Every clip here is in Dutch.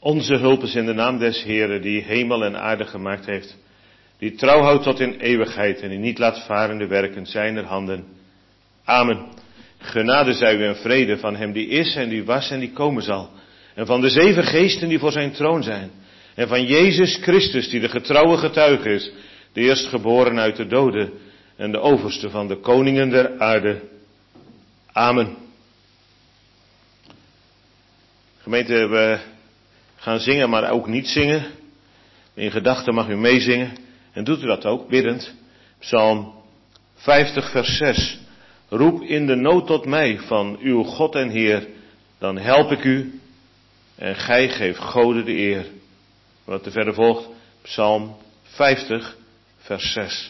Onze hulp is in de naam des Heeren, die hemel en aarde gemaakt heeft, die trouw houdt tot in eeuwigheid en die niet laat varen de werken zijner handen. Amen. Genade zij u en vrede van hem die is en die was en die komen zal, en van de 7 geesten die voor zijn troon zijn, en van Jezus Christus die de getrouwe getuige is, de eerstgeboren uit de doden en de overste van de koningen der aarde. Amen. Gemeente, we gaan zingen, maar ook niet zingen. In gedachten mag u meezingen. En doet u dat ook, biddend. Psalm 50 vers 6. Roep in de nood tot mij van uw God en Heer. Dan help ik u. En gij geeft Gode de eer. Wat er verder volgt. Psalm 50 vers 6.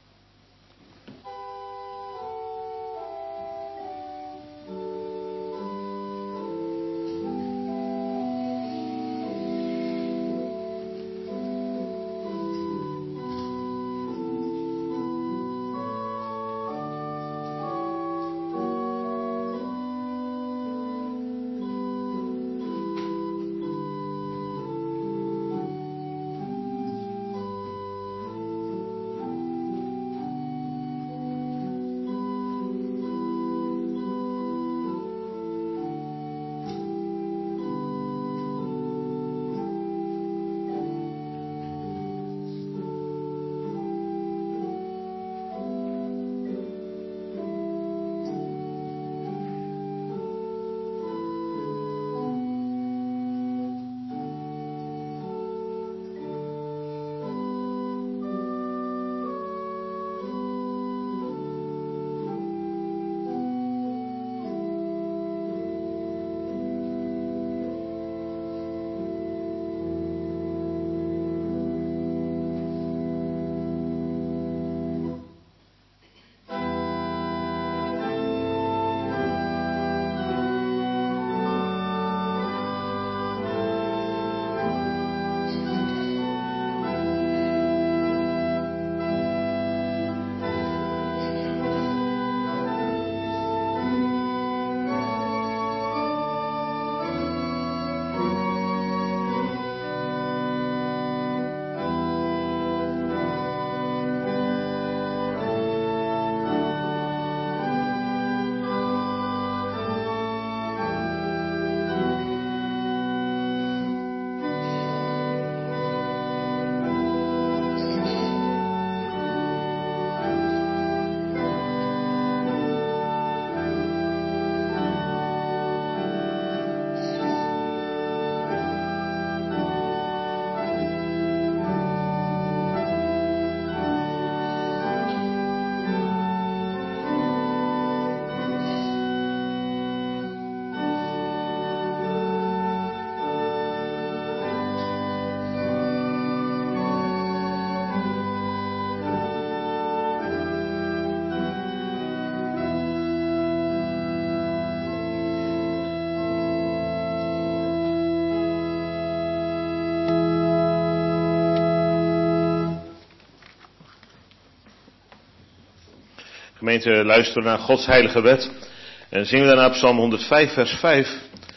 Gemeente, luisteren naar Gods heilige wet. En zingen we daarna Psalm 105 vers 5.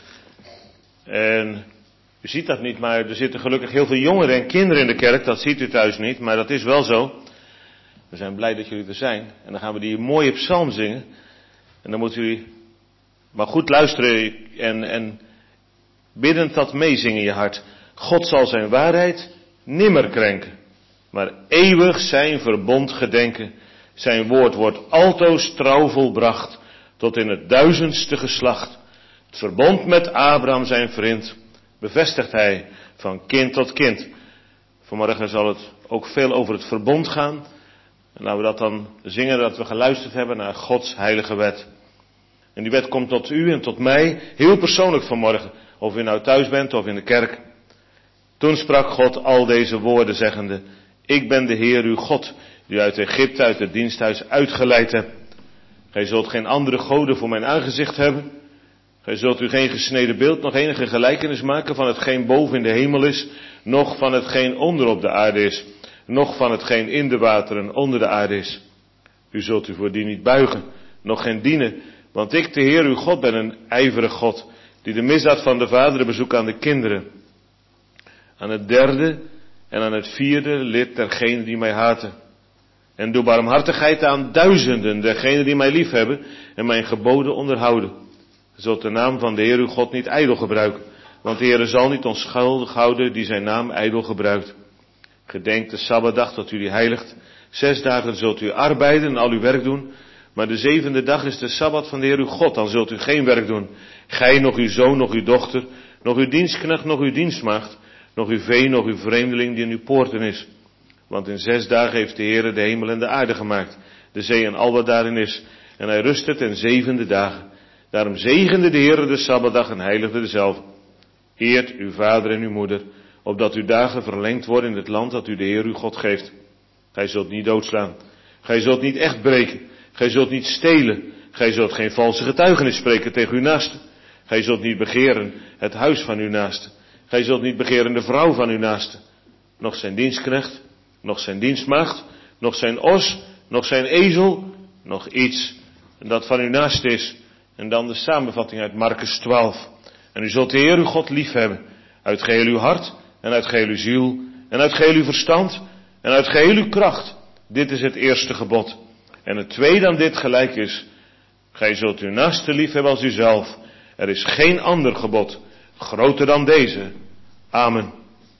En u ziet dat niet, maar er zitten gelukkig heel veel jongeren en kinderen in de kerk. Dat ziet u thuis niet, maar dat is wel zo. We zijn blij dat jullie er zijn. En dan gaan we die mooie psalm zingen. En dan moet u maar goed luisteren en biddend dat meezingen in je hart. God zal zijn waarheid nimmer krenken, maar eeuwig zijn verbond gedenken. Zijn woord wordt altoos trouw volbracht, tot in het 1000ste geslacht. Het verbond met Abraham zijn vriend, bevestigt hij van kind tot kind. Vanmorgen zal het ook veel over het verbond gaan. En laten we dat dan zingen, dat we geluisterd hebben naar Gods heilige wet. En die wet komt tot u en tot mij, heel persoonlijk vanmorgen. Of u nou thuis bent of in de kerk. Toen sprak God al deze woorden zeggende: Ik ben de Heer uw God, die uit Egypte, uit het diensthuis uitgeleid hebt. Gij zult geen andere goden voor mijn aangezicht hebben. Gij zult u geen gesneden beeld, nog enige gelijkenis maken van hetgeen boven in de hemel is, noch van hetgeen onder op de aarde is, noch van hetgeen in de wateren onder de aarde is. U zult u voor die niet buigen, noch geen dienen, want ik, de Heer uw God, ben een ijverig God, die de misdaad van de vaderen bezoekt aan de kinderen, aan het derde en aan het vierde lid dergenen die mij haten. En doe barmhartigheid aan duizenden, dergenen die mij liefhebben en mijn geboden onderhouden. Je zult de naam van de Heer uw God niet ijdel gebruiken, want de Heer zal niet onschuldig houden die zijn naam ijdel gebruikt. Gedenk de Sabbatdag dat u die heiligt. 6 dagen zult u arbeiden en al uw werk doen, maar de 7e dag is de Sabbat van de Heer uw God, dan zult u geen werk doen. Gij, nog uw zoon, nog uw dochter, nog uw dienstknecht, nog uw dienstmaagd, nog uw vee, nog uw vreemdeling die in uw poorten is. Want in 6 dagen heeft de Heer de hemel en de aarde gemaakt, de zee en al wat daarin is. En hij rustte ten 7e dagen. Daarom zegende de Heer de Sabbatdag en heiligde dezelfde. Eert uw vader en uw moeder, opdat uw dagen verlengd worden in het land dat u de Heer uw God geeft. Gij zult niet doodslaan. Gij zult niet echt breken. Gij zult niet stelen. Gij zult geen valse getuigenis spreken tegen uw naaste. Gij zult niet begeren het huis van uw naaste. Gij zult niet begeren de vrouw van uw naaste. Nog zijn dienstknecht, nog zijn dienstmaagd, nog zijn os, nog zijn ezel, nog iets dat van uw naaste is. En dan de samenvatting uit Markus 12. En u zult de Heer uw God lief hebben, uit geheel uw hart, en uit geheel uw ziel, en uit geheel uw verstand, en uit geheel uw kracht. Dit is het eerste gebod. En het tweede aan dit gelijk is, gij zult uw naaste lief hebben als uzelf. Er is geen ander gebod groter dan deze. Amen.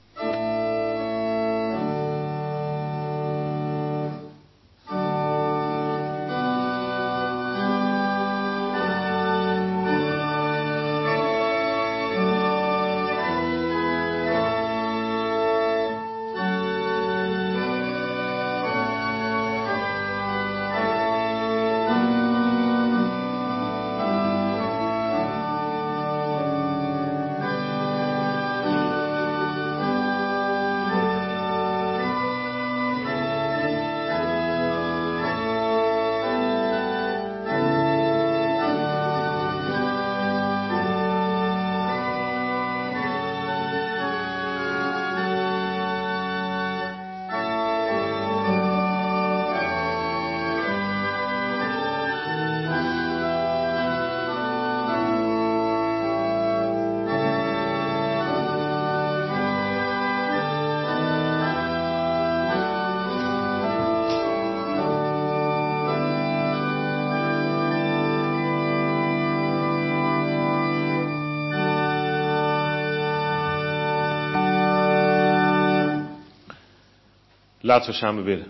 Laten we samen bidden.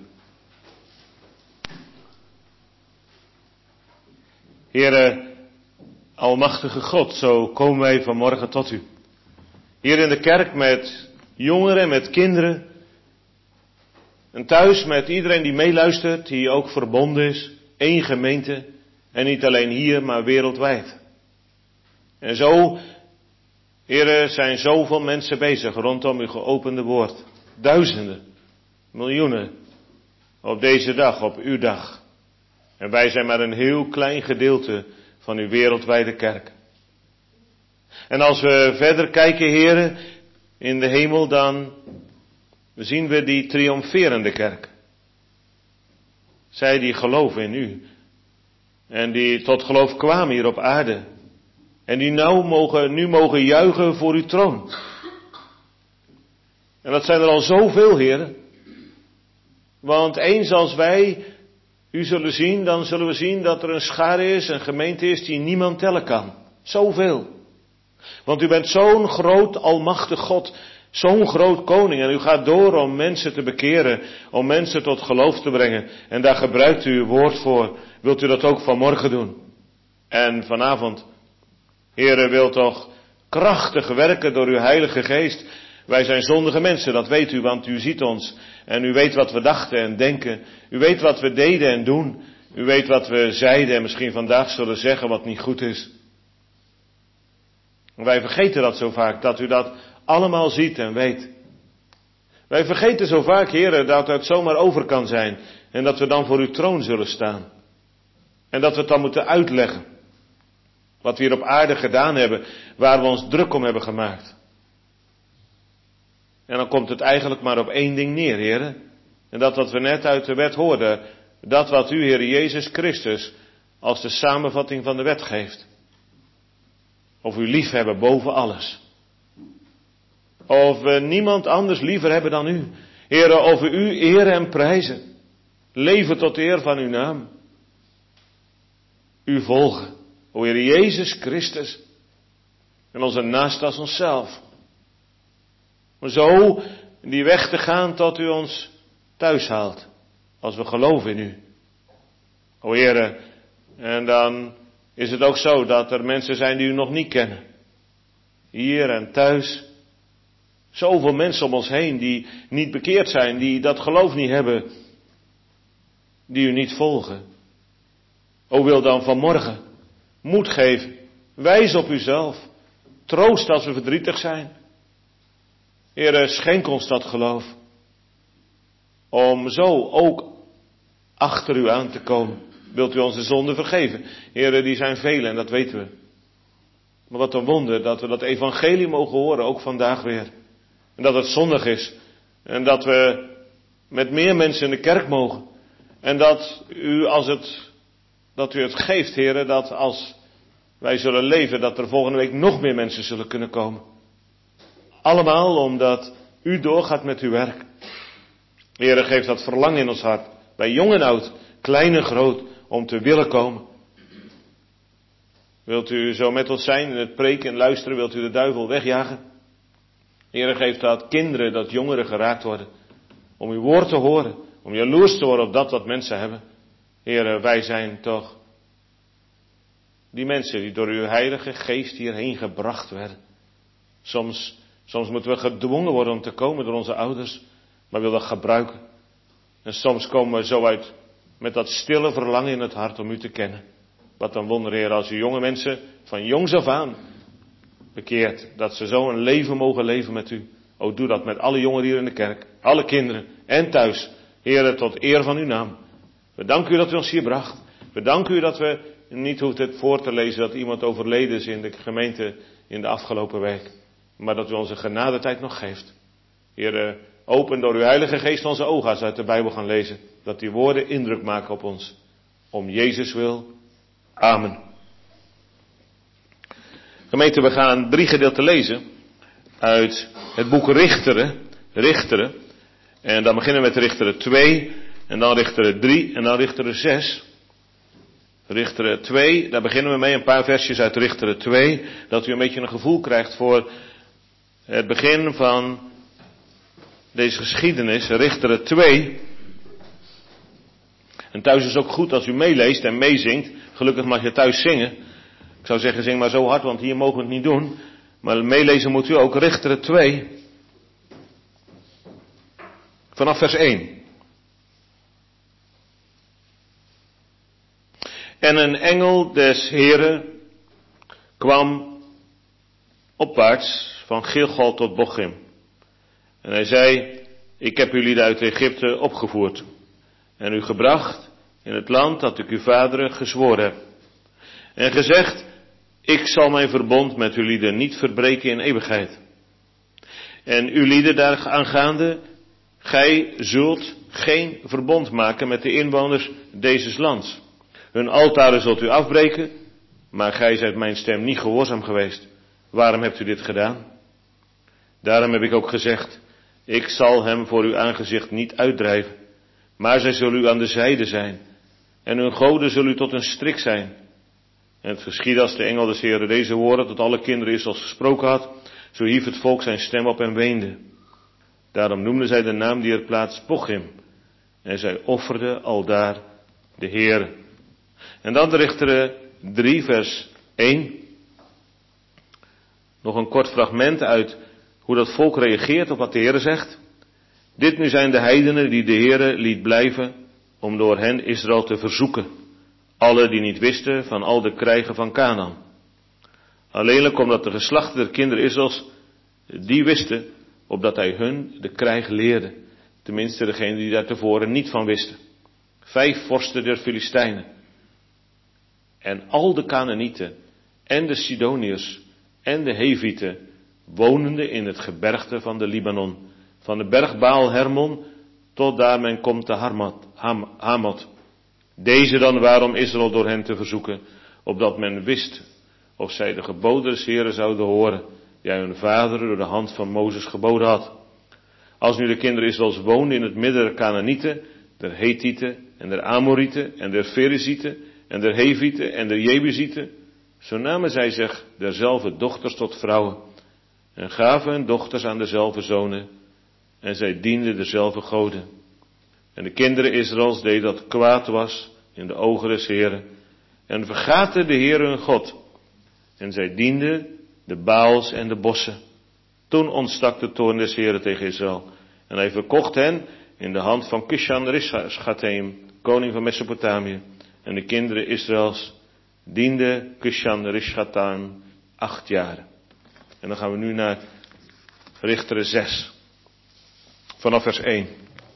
Heere, almachtige God, zo komen wij vanmorgen tot u. Hier in de kerk met jongeren, met kinderen. En thuis met iedereen die meeluistert, die ook verbonden is. Eén gemeente. En niet alleen hier, maar wereldwijd. En zo, Heere, zijn zoveel mensen bezig rondom uw geopende woord. Duizenden. Miljoenen op deze dag, op uw dag. En wij zijn maar een heel klein gedeelte van uw wereldwijde kerk. En als we verder kijken, heren, in de hemel, dan zien we die triomferende kerk. Zij die geloven in u. En die tot geloof kwamen hier op aarde. En die nu mogen juichen voor uw troon. En dat zijn er al zoveel, heren. Want eens als wij u zullen zien, dan zullen we zien dat er een schare is, een gemeente is die niemand tellen kan. Zoveel. Want u bent zo'n groot, almachtig God, zo'n groot koning. En u gaat door om mensen te bekeren, om mensen tot geloof te brengen. En daar gebruikt u uw woord voor. Wilt u dat ook vanmorgen doen? En vanavond, Heere, wilt toch krachtig werken door uw Heilige Geest. Wij zijn zondige mensen, dat weet u, want u ziet ons. En u weet wat we dachten en denken. U weet wat we deden en doen. U weet wat we zeiden en misschien vandaag zullen zeggen wat niet goed is. Wij vergeten dat zo vaak, dat u dat allemaal ziet en weet. Wij vergeten zo vaak, Heere, dat het zomaar over kan zijn. En dat we dan voor uw troon zullen staan. En dat we het dan moeten uitleggen. Wat we hier op aarde gedaan hebben, waar we ons druk om hebben gemaakt. En dan komt het eigenlijk maar op één ding neer, heren. En dat wat we net uit de wet hoorden. Dat wat u, Heer Jezus Christus, als de samenvatting van de wet geeft. Of u liefhebben boven alles. Of we niemand anders liever hebben dan u. Heere, of we u eren en prijzen. Leven tot eer van uw naam. U volgen, o Heer Jezus Christus. En onze naast als onszelf. Om zo die weg te gaan tot u ons thuis haalt. Als we geloven in u. O Heere, en dan is het ook zo dat er mensen zijn die u nog niet kennen. Hier en thuis. Zoveel mensen om ons heen die niet bekeerd zijn, die dat geloof niet hebben. Die u niet volgen. O wil dan vanmorgen moed geven. Wijs op uzelf. Troost als we verdrietig zijn. Heere, schenk ons dat geloof. Om zo ook achter u aan te komen. Wilt u onze zonden vergeven? Heere, die zijn vele en dat weten we. Maar wat een wonder dat we dat evangelie mogen horen, ook vandaag weer. En dat het zondag is. En dat we met meer mensen in de kerk mogen. En dat u het geeft, Heere, dat als wij zullen leven, dat er volgende week nog meer mensen zullen kunnen komen. Allemaal omdat u doorgaat met uw werk. Heere, geef dat verlangen in ons hart. Bij jong en oud, klein en groot, om te willen komen. Wilt u zo met ons zijn in het preken en luisteren? Wilt u de duivel wegjagen? Heere, geef dat kinderen, dat jongeren geraakt worden. Om uw woord te horen. Om jaloers te worden op dat wat mensen hebben. Heere, wij zijn toch die mensen die door uw heilige geest hierheen gebracht werden. Soms moeten we gedwongen worden om te komen door onze ouders. Maar wil dat gebruiken. En soms komen we zo uit met dat stille verlangen in het hart om u te kennen. Wat een wonder, Heer, als u jonge mensen van jongs af aan bekeert. Dat ze zo een leven mogen leven met u. O, doe dat met alle jongeren hier in de kerk. Alle kinderen en thuis. Heer, tot eer van uw naam. We danken u dat u ons hier bracht. We danken u dat we niet hoeft het voor te lezen dat iemand overleden is in de gemeente in de afgelopen week. Maar dat u onze genadetijd nog geeft. Heer, open door uw heilige geest onze ogen als we uit de Bijbel gaan lezen. Dat die woorden indruk maken op ons. Om Jezus wil. Amen. Gemeente, we gaan 3 gedeelten lezen. Uit het boek Richteren. En dan beginnen we met Richteren 2. En dan Richteren 3. En dan Richteren 6. Richteren 2, daar beginnen we mee. Een paar versjes uit Richteren 2. Dat u een beetje een gevoel krijgt voor het begin van deze geschiedenis. Richteren 2. En thuis is het ook goed als u meeleest en meezingt. Gelukkig mag je thuis zingen. Ik zou zeggen, zing maar zo hard, want hier mogen we het niet doen. Maar meelezen moet u ook. Richteren 2. Vanaf vers 1. En een engel des Heren kwam opwaarts van Gilgal tot Bochim. En hij zei, ik heb jullie uit Egypte opgevoerd en u gebracht in het land dat ik uw vaderen gezworen heb. En gezegd, ik zal mijn verbond met uw lieden niet verbreken in eeuwigheid. En uw lieden daar aangaande, gij zult geen verbond maken met de inwoners dezes lands. Hun altaren zult u afbreken, maar gij zijt mijn stem niet gehoorzaam geweest. Waarom hebt u dit gedaan? Daarom heb ik ook gezegd, ik zal hem voor uw aangezicht niet uitdrijven, maar zij zullen u aan de zijde zijn, en hun goden zullen u tot een strik zijn. En het geschiedde als de engel des Heren deze woorden tot alle kinderen Israëls gesproken had, zo hief het volk zijn stem op en weende. Daarom noemden zij de naam die er plaats Bochim, en zij offerden aldaar de Heer. En dan Richteren 3 vers 1. Nog een kort fragment uit hoe dat volk reageert op wat de Heer zegt. Dit nu zijn de heidenen die de Heer liet blijven om door hen Israël te verzoeken. Alle die niet wisten van al de krijgen van Kanaan. Alleenlijk omdat de geslachten der kinderen Israëls die wisten, opdat hij hun de krijg leerde. Tenminste degene die daar tevoren niet van wisten. 5 vorsten der Filistijnen. En al de Kanaanieten en de Sidoniërs en de Hevieten wonende in het gebergte van de Libanon. Van de berg Baal Hermon tot daar men komt te Hamot. Deze dan waarom Israël door hen te verzoeken, opdat men wist of zij de geboden des Heren zouden horen die hij hun vaderen door de hand van Mozes geboden had. Als nu de kinderen Israëls woonden in het midden der Kanaanieten, der Hethieten en der Amorieten en der Ferezieten en der Hevieten en der Jebusieten, zo namen zij zich derzelfde dochters tot vrouwen en gaven hun dochters aan dezelfde zonen en zij dienden dezelfde goden. En de kinderen Israëls deden dat kwaad was in de ogen des Heren en vergaten de Heere hun God. En zij dienden de Baals en de bossen. Toen ontstak de toorn des Heren tegen Israël. En hij verkocht hen in de hand van Kushan-Rishathaim, koning van Mesopotamië. En de kinderen Israëls dienden Kushan-Rishathaim 8 jaar. En dan gaan we nu naar Richteren 6. Vanaf vers 1.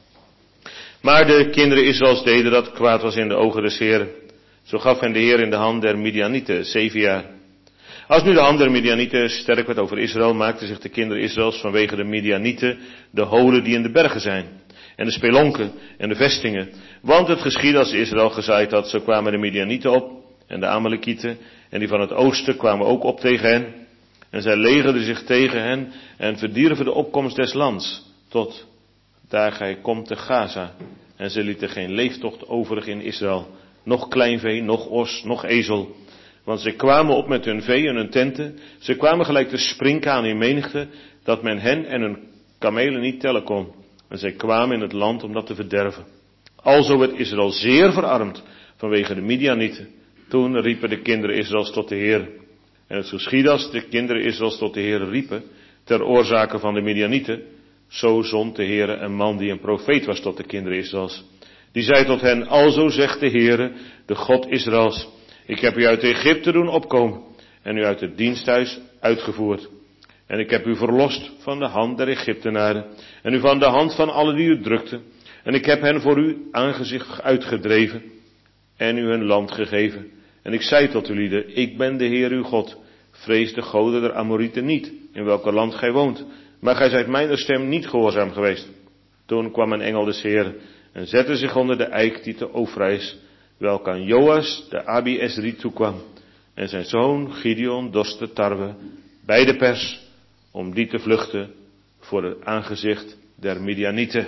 Maar de kinderen Israëls deden dat kwaad was in de ogen des Heren. Zo gaf hen de Heer in de hand der Midianieten 7 jaar. Als nu de hand der Midianieten sterk werd over Israël, maakten zich de kinderen Israëls vanwege de Midianieten de holen die in de bergen zijn. En de spelonken en de vestingen. Want het geschiedde als Israël gezaaid had, zo kwamen de Midianieten op. En de Amalekieten en die van het oosten kwamen ook op tegen hen. En zij legerden zich tegen hen en verdierven de opkomst des lands. Tot daar gij komt te Gaza. En ze lieten geen leeftocht overig in Israël. Nog kleinvee, nog os, nog ezel. Want ze kwamen op met hun vee en hun tenten. Ze kwamen gelijk de sprinkhaan in menigte, dat men hen en hun kamelen niet tellen kon. En zij kwamen in het land om dat te verderven. Alzo werd Israël zeer verarmd vanwege de Midianieten. Toen riepen de kinderen Israëls tot de Heer. En het geschiedde als de kinderen Israëls tot de Heer riepen, ter oorzake van de Midianieten, zo zond de Heer een man die een profeet was tot de kinderen Israëls. Die zei tot hen, alzo zegt de Heer, de God Israëls, ik heb u uit Egypte doen opkomen en u uit het diensthuis uitgevoerd. En ik heb u verlost van de hand der Egyptenaren en u van de hand van allen die u drukten. En ik heb hen voor uw aangezicht uitgedreven en u hun land gegeven. En ik zei tot u lieden, ik ben de Heer uw God. Vrees de goden der Amorieten niet, in welk land gij woont. Maar gij zijt mijn stem niet gehoorzaam geweest. Toen kwam een engel des Heeren en zette zich onder de eik die te Ofra is, welke aan Joas de Abi-Esri toekwam. En zijn zoon Gideon dorste tarwe bij de pers, om die te vluchten voor het aangezicht der Midianieten.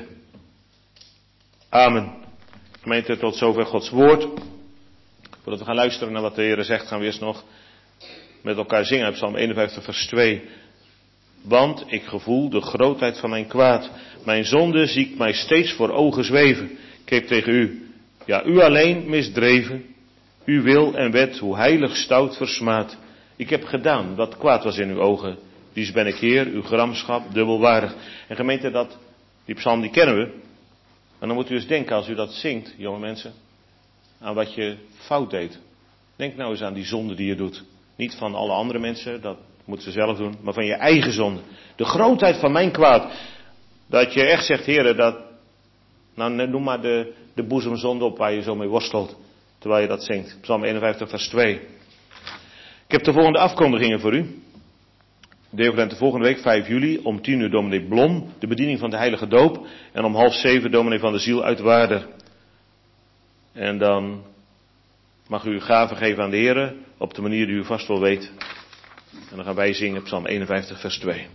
Amen. Gemeente, tot zover Gods woord. Voordat we gaan luisteren naar wat de Heer zegt, gaan we eerst nog met elkaar zingen uit Psalm 51 vers 2. Want ik gevoel de grootheid van mijn kwaad. Mijn zonde zie ik mij steeds voor ogen zweven. Ik heb tegen u, ja u alleen misdreven. Uw wil en wet, hoe heilig stout versmaad. Ik heb gedaan wat kwaad was in uw ogen. Dies ben ik Heer, uw gramschap dubbelwaardig. En gemeente, die psalm die kennen we. En dan moet u eens denken als u dat zingt, jonge mensen, aan wat je fout deed. Denk nou eens aan die zonde die je doet. Niet van alle andere mensen, dat moeten ze zelf doen, maar van je eigen zonde. De grootheid van mijn kwaad. Dat je echt zegt, Heer, nou noem maar de boezemzonde op waar je zo mee worstelt. Terwijl je dat zingt. Psalm 51 vers 2. Ik heb de volgende afkondigingen voor u. De volgende week, 5 juli, om 10 uur dominee Blom, de bediening van de heilige doop. En om 6:30 dominee van de ziel uit Waarder. En dan mag u uw gave geven aan de Heer op de manier die u vast wel weet. En dan gaan wij zingen Psalm 51 vers 2.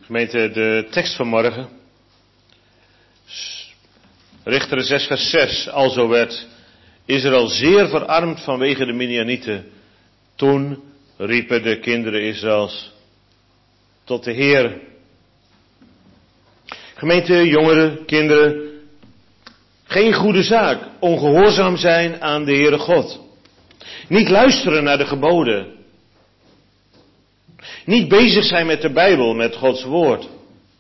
Gemeente, de tekst van morgen. Richteren 6 vers 6. Alzo werd Israël zeer verarmd vanwege de Midianieten. Toen riepen de kinderen Israëls tot de Heer. Gemeente, jongeren, kinderen. Geen goede zaak. Ongehoorzaam zijn aan de Heere God. Niet luisteren naar de geboden. Niet bezig zijn met de Bijbel, met Gods woord.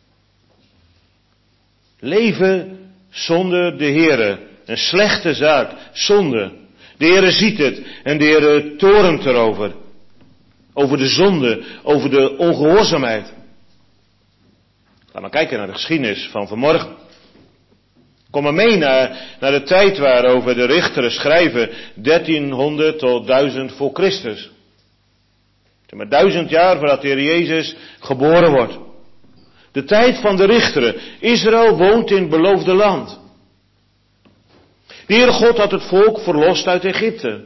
Leven zonder de Heere. Een slechte zaak. Zonde. De Heere ziet het. En de Heere torent erover. Over de zonde. Over de ongehoorzaamheid. Laat maar kijken naar de geschiedenis van vanmorgen. Kom maar mee naar de tijd waarover de richteren schrijven. 1300 tot 1000 voor Christus. Maar 1000 jaar voordat de Heer Jezus geboren wordt. De tijd van de richteren. Israël woont in het beloofde land. De Heere God had het volk verlost uit Egypte.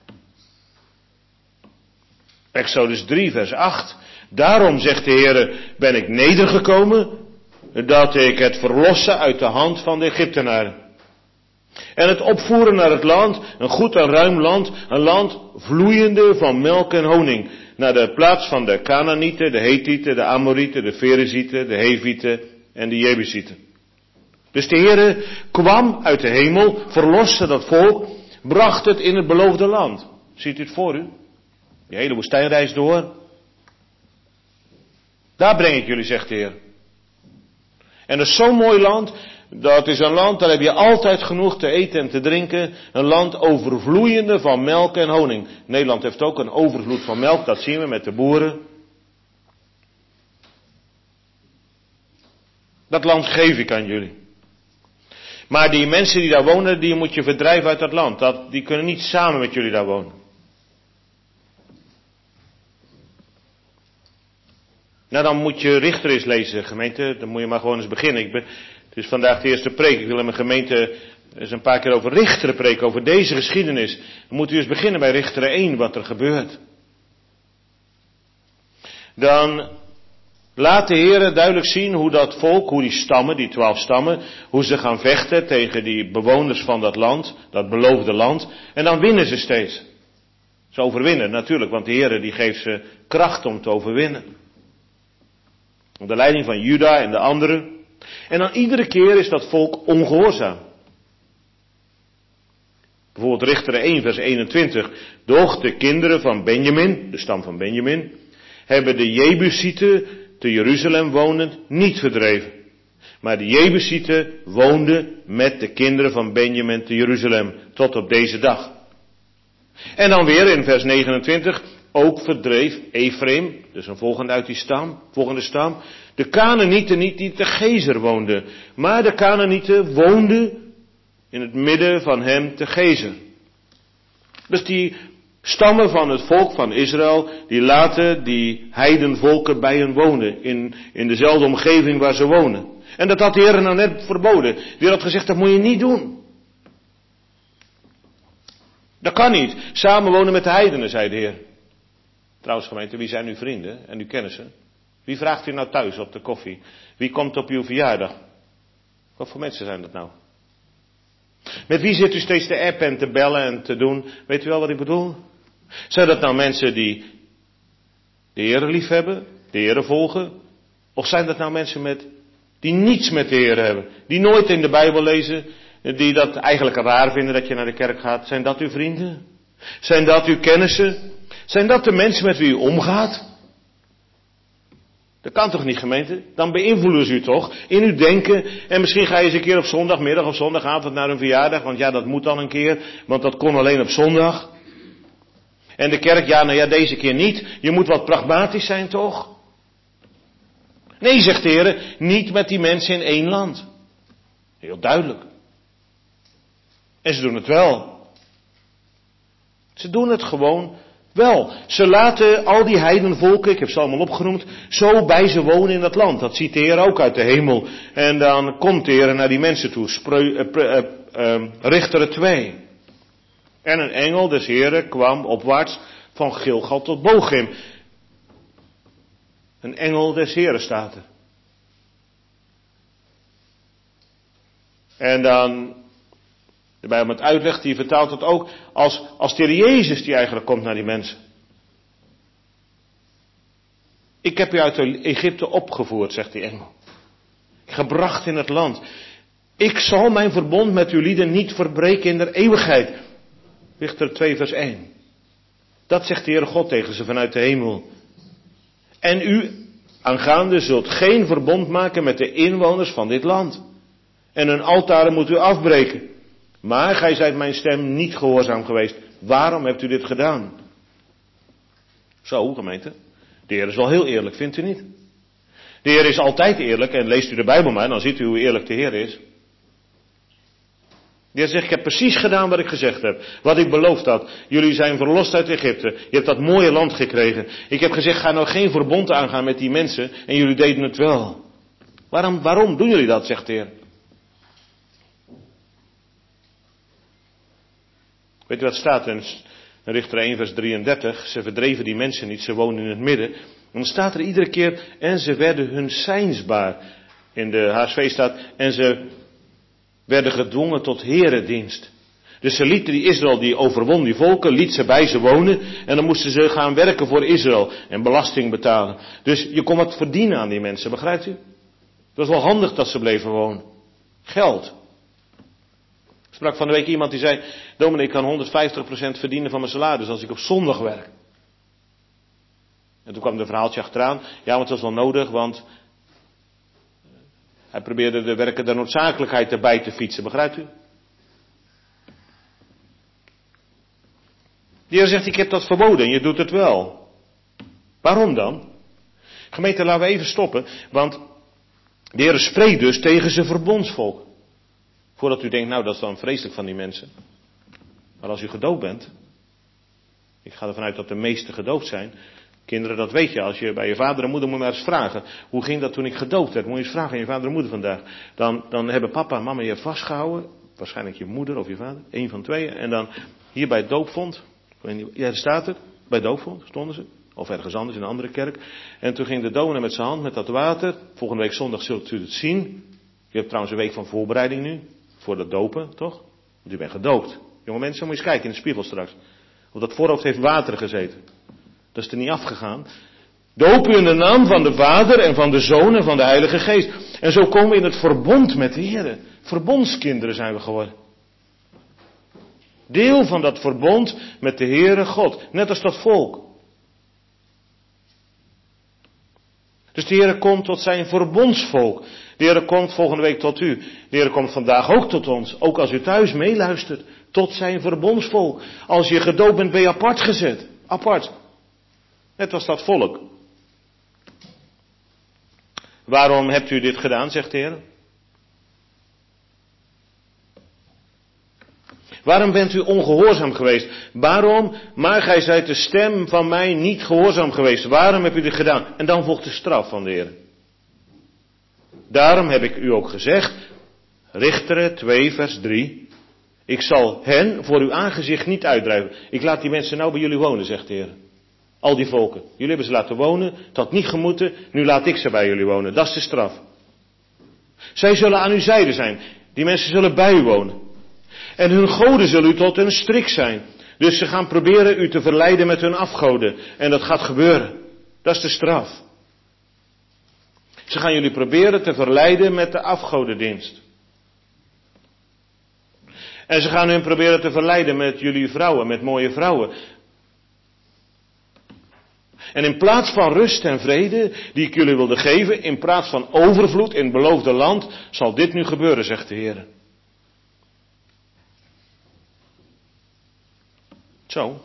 Exodus 3 vers 8. Daarom zegt de Heere, ben ik nedergekomen, dat ik het verlossen uit de hand van de Egyptenaren. En het opvoeren naar het land, een goed en ruim land, een land vloeiende van melk en honing. Naar de plaats van de Canaanieten, de Hethieten, de Amorieten, de Ferezieten, de Hevieten en de Jebusieten. Dus de Heere kwam uit de hemel, verloste dat volk, bracht het in het beloofde land. Ziet u het voor u? Die hele woestijnreis door. Daar breng ik jullie, zegt de Heer. En dat is zo'n mooi land. Dat is een land, daar heb je altijd genoeg te eten en te drinken. Een land overvloeiende van melk en honing. Nederland heeft ook een overvloed van melk, dat zien we met de boeren. Dat land geef ik aan jullie. Maar die mensen die daar wonen, die moet je verdrijven uit dat land. Die kunnen niet samen met jullie daar wonen. Nou, dan moet je Richter eens lezen, gemeente. Dan moet je maar gewoon eens beginnen. Het is vandaag de eerste preek. Ik wil in mijn gemeente eens een paar keer over Richteren preken, over deze geschiedenis. Dan moet u eens beginnen bij Richteren 1, wat er gebeurt. Dan laat de Heer duidelijk zien hoe dat volk, hoe die stammen, die 12 stammen, hoe ze gaan vechten tegen die bewoners van dat land, dat beloofde land. En dan winnen ze steeds. Ze overwinnen natuurlijk, want de Heer die geeft ze kracht om te overwinnen. Onder leiding van Juda en de anderen. En dan iedere keer is dat volk ongehoorzaam. Bijvoorbeeld Richteren 1 vers 21. Doch de kinderen van Benjamin, de stam van Benjamin, hebben de Jebusieten te Jeruzalem wonend niet verdreven. Maar de Jebusieten woonden met de kinderen van Benjamin te Jeruzalem tot op deze dag. En dan weer in vers 29. Ook verdreef Ephraim, dus een volgende uit die volgende stam, de Canaanieten niet die te Gezer woonden. Maar de Canaanieten woonden in het midden van hem te Gezer. Dus die stammen van het volk van Israël, die laten die heidenvolken bij hen wonen. In dezelfde omgeving waar ze wonen. En dat had de Heer nou net verboden. Die had gezegd, dat moet je niet doen. Dat kan niet. Samenwonen met de heidenen, zei de Heer. Trouwens gemeente, wie zijn uw vrienden en uw kennissen? Wie vraagt u nou thuis op de koffie? Wie komt op uw verjaardag? Wat voor mensen zijn dat nou? Met wie zit u steeds te appen en te bellen en te doen? Weet u wel wat ik bedoel? Zijn dat nou mensen die de Heer lief hebben, de Heer volgen? Of zijn dat nou mensen die niets met de Heer hebben? Die nooit in de Bijbel lezen? Die dat eigenlijk raar vinden dat je naar de kerk gaat? Zijn dat uw vrienden? Zijn dat uw kennissen? Zijn dat de mensen met wie u omgaat? Dat kan toch niet, gemeente? Dan beïnvloeden ze u toch in uw denken. En misschien ga je eens een keer op zondagmiddag of zondagavond naar een verjaardag. Want ja, dat moet dan een keer. Want dat kon alleen op zondag. En de kerk, deze keer niet. Je moet wat pragmatisch zijn, toch? Nee, zegt de Heer, niet met die mensen in één land. Heel duidelijk. En ze doen het wel. Ze doen het gewoon wel. Ze laten al die heidenvolken, ik heb ze allemaal opgenoemd, zo bij ze wonen in dat land. Dat ziet de Heer ook uit de hemel. En dan komt de Heer naar die mensen toe. Richteren 2. En een engel des Heren kwam opwaarts van Gilgal tot Bochim. Een engel des Heren staat er. En dan, de Bijbel met uitleg, die vertaalt het ook als de Heer Jezus die eigenlijk komt naar die mensen. Ik heb u uit Egypte opgevoerd, zegt die engel. Gebracht in het land. Ik zal mijn verbond met uw lieden niet verbreken in der eeuwigheid. Richter 2 vers 1. Dat zegt de Heere God tegen ze vanuit de hemel. En u aangaande zult geen verbond maken met de inwoners van dit land. En hun altaren moet u afbreken. Maar gij zijt mijn stem niet gehoorzaam geweest. Waarom hebt u dit gedaan? Zo, gemeente. De Heer is wel heel eerlijk, vindt u niet? De Heer is altijd eerlijk en leest u de Bijbel maar, dan ziet u hoe eerlijk de Heer is. De Heer zegt, ik heb precies gedaan wat ik gezegd heb. Wat ik beloofd had. Jullie zijn verlost uit Egypte. Je hebt dat mooie land gekregen. Ik heb gezegd, ga nou geen verbond aangaan met die mensen. En jullie deden het wel. Waarom doen jullie dat, zegt de Heer? Weet u wat staat in Richter 1 vers 33? Ze verdreven die mensen niet, ze woonden in het midden. En dan staat er iedere keer, en ze werden hun zijnsbaar. In de HSV staat, en ze werden gedwongen tot heredienst. Dus ze lieten die Israël, die overwon die volken, liet ze bij ze wonen. En dan moesten ze gaan werken voor Israël en belasting betalen. Dus je kon wat verdienen aan die mensen, begrijpt u? Het was wel handig dat ze bleven wonen. Geld. Ik sprak van de week iemand die zei, dominee, ik kan 150% verdienen van mijn salaris als ik op zondag werk. En toen kwam er een verhaaltje achteraan. Ja, maar het was wel nodig, want hij probeerde de werken der noodzakelijkheid erbij te fietsen, begrijpt u? De Heer zegt, ik heb dat verboden en je doet het wel. Waarom dan? Gemeente, laten we even stoppen, want de Heer spreekt dus tegen zijn verbondsvolk. Voordat u denkt, nou dat is dan vreselijk van die mensen. Maar als u gedoopt bent, ik ga ervan uit dat de meesten gedoopt zijn. Kinderen, dat weet je, als je bij je vader en moeder moet maar eens vragen. Hoe ging dat toen ik gedoopt werd? Moet je eens vragen aan je vader en moeder vandaag. Dan hebben papa en mama je vastgehouden. Waarschijnlijk je moeder of je vader, één van tweeën. En dan hier bij het doopvond. Ja, daar staat het. Bij het doopvond stonden ze. Of ergens anders in een andere kerk. En toen ging de dominee met zijn hand met dat water. Volgende week zondag zult u het zien. Je hebt trouwens een week van voorbereiding nu. Voor dat dopen, toch? Want u bent gedoopt. Jonge mensen, moet je eens kijken in de spiegel straks. Op dat voorhoofd heeft water gezeten. Dat is er niet afgegaan. Doop u in de naam van de Vader en van de Zoon en van de Heilige Geest. En zo komen we in het verbond met de Heer. Verbondskinderen zijn we geworden. Deel van dat verbond met de Heere God. Net als dat volk. Dus de Heere komt tot zijn verbondsvolk. De Heere komt volgende week tot u. De Heere komt vandaag ook tot ons. Ook als u thuis meeluistert. Tot zijn verbondsvolk. Als je gedoopt bent ben je apart gezet. Apart. Net als dat volk. Waarom hebt u dit gedaan, zegt de Heer? Waarom bent u ongehoorzaam geweest? Waarom? Maar gij zijt de stem van mij niet gehoorzaam geweest. Waarom heb u dit gedaan? En dan volgt de straf van de Heer. Daarom heb ik u ook gezegd, Richteren 2 vers 3. Ik zal hen voor uw aangezicht niet uitdrijven. Ik laat die mensen nou bij jullie wonen, zegt de Heer. Al die volken. Jullie hebben ze laten wonen, het had niet gemoeten, nu laat ik ze bij jullie wonen. Dat is de straf. Zij zullen aan uw zijde zijn. Die mensen zullen bij u wonen. En hun goden zullen u tot een strik zijn. Dus ze gaan proberen u te verleiden met hun afgoden. En dat gaat gebeuren. Dat is de straf. Ze gaan jullie proberen te verleiden met de afgodendienst. En ze gaan hun proberen te verleiden met jullie vrouwen, met mooie vrouwen. En in plaats van rust en vrede, die ik jullie wilde geven, in plaats van overvloed in het beloofde land, zal dit nu gebeuren, zegt de Heer. Zo.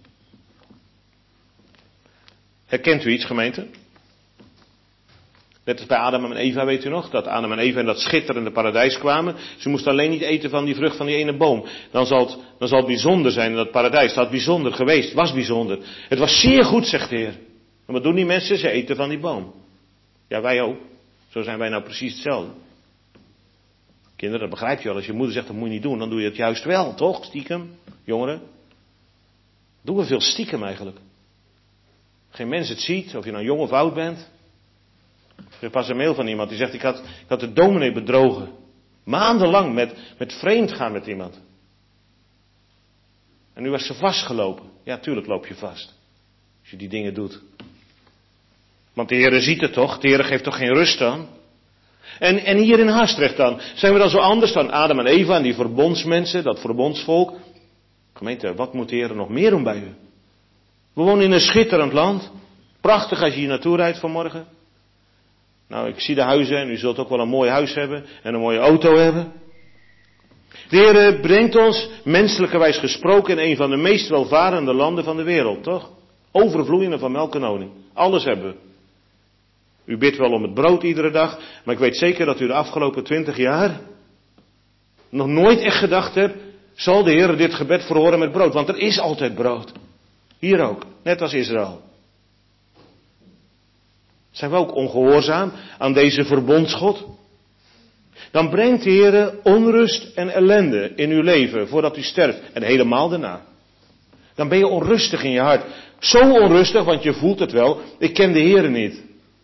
Herkent u iets, gemeente? Net als bij Adam en Eva, weet u nog? Dat Adam en Eva in dat schitterende paradijs kwamen. Ze moesten alleen niet eten van die vrucht van die ene boom. Dan zal het bijzonder zijn in dat paradijs. Het had bijzonder geweest, was bijzonder. Het was zeer goed, zegt de Heer. En wat doen die mensen? Ze eten van die boom. Ja, wij ook. Zo zijn wij nou precies hetzelfde. Kinderen, dat begrijp je wel. Als je moeder zegt, dat moet je niet doen, dan doe je het juist wel, toch? Stiekem. Jongeren. Doen we veel stiekem eigenlijk. Geen mens het ziet, of je nou jong of oud bent. Ik kreeg pas een mail van iemand die zegt, ik had de dominee bedrogen. Maandenlang met vreemd gaan met iemand. En nu was ze vastgelopen. Ja, tuurlijk loop je vast. Als je die dingen doet. Want de Heere ziet het toch? De Heere geeft toch geen rust aan? En hier in Haastrecht dan? Zijn we dan zo anders dan Adam en Eva en die verbondsmensen, dat verbondsvolk? Gemeente, wat moet de Heere nog meer doen bij u? We wonen in een schitterend land. Prachtig als je hier naartoe rijdt vanmorgen. Nou, ik zie de huizen en u zult ook wel een mooi huis hebben en een mooie auto hebben. De Heere brengt ons, menselijkerwijs gesproken, in een van de meest welvarende landen van de wereld, toch? Overvloeiende van melk en honing. Alles hebben we. U bidt wel om het brood iedere dag, maar ik weet zeker dat u de afgelopen 20 jaar nog nooit echt gedacht hebt, zal de Heer dit gebed verhoren met brood? Want er is altijd brood. Hier ook, net als Israël. Zijn we ook ongehoorzaam aan deze verbondsgod? Dan brengt de Heer onrust en ellende in uw leven voordat u sterft en helemaal daarna. Dan ben je onrustig in je hart. Zo onrustig, want je voelt het wel, ik ken de Heer niet.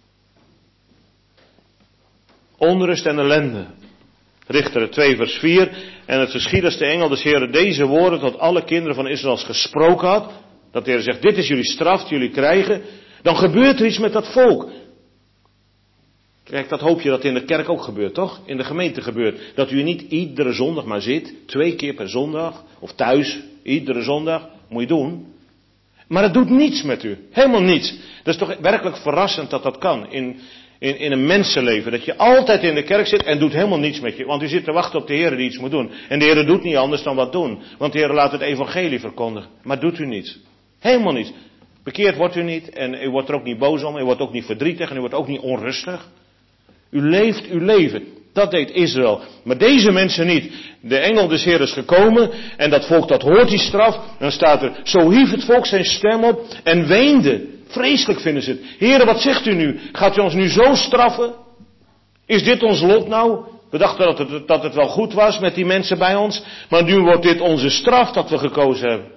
Onrust en ellende. Richteren 2 vers 4. En het geschied als de engel des Heeren deze woorden tot alle kinderen van Israël gesproken had. Dat de Heer zegt, dit is jullie straf die jullie krijgen. Dan gebeurt er iets met dat volk. Kijk, dat hoop je dat in de kerk ook gebeurt, toch? In de gemeente gebeurt. Dat u niet iedere zondag maar zit. 2 keer per zondag. Of thuis, iedere zondag. Moet je doen. Maar het doet niets met u. Helemaal niets. Dat is toch werkelijk verrassend dat dat kan. In een mensenleven. Dat je altijd in de kerk zit en doet helemaal niets met je. Want u zit te wachten op de Heer die iets moet doen. En de Heer doet niet anders dan wat doen. Want de Heer laat het evangelie verkondigen. Maar doet u niets. Helemaal niets. Bekeerd wordt u niet. En u wordt er ook niet boos om. U wordt ook niet verdrietig. En u wordt ook niet onrustig. U leeft uw leven. Dat deed Israël. Maar deze mensen niet. De engel des Heeren is gekomen. En dat volk dat hoort die straf. Dan staat er. Zo hief het volk zijn stem op. En weende. Vreselijk vinden ze het. Heere, wat zegt u nu? Gaat u ons nu zo straffen? Is dit ons lot nou? We dachten dat het wel goed was met die mensen bij ons. Maar nu wordt dit onze straf dat we gekozen hebben.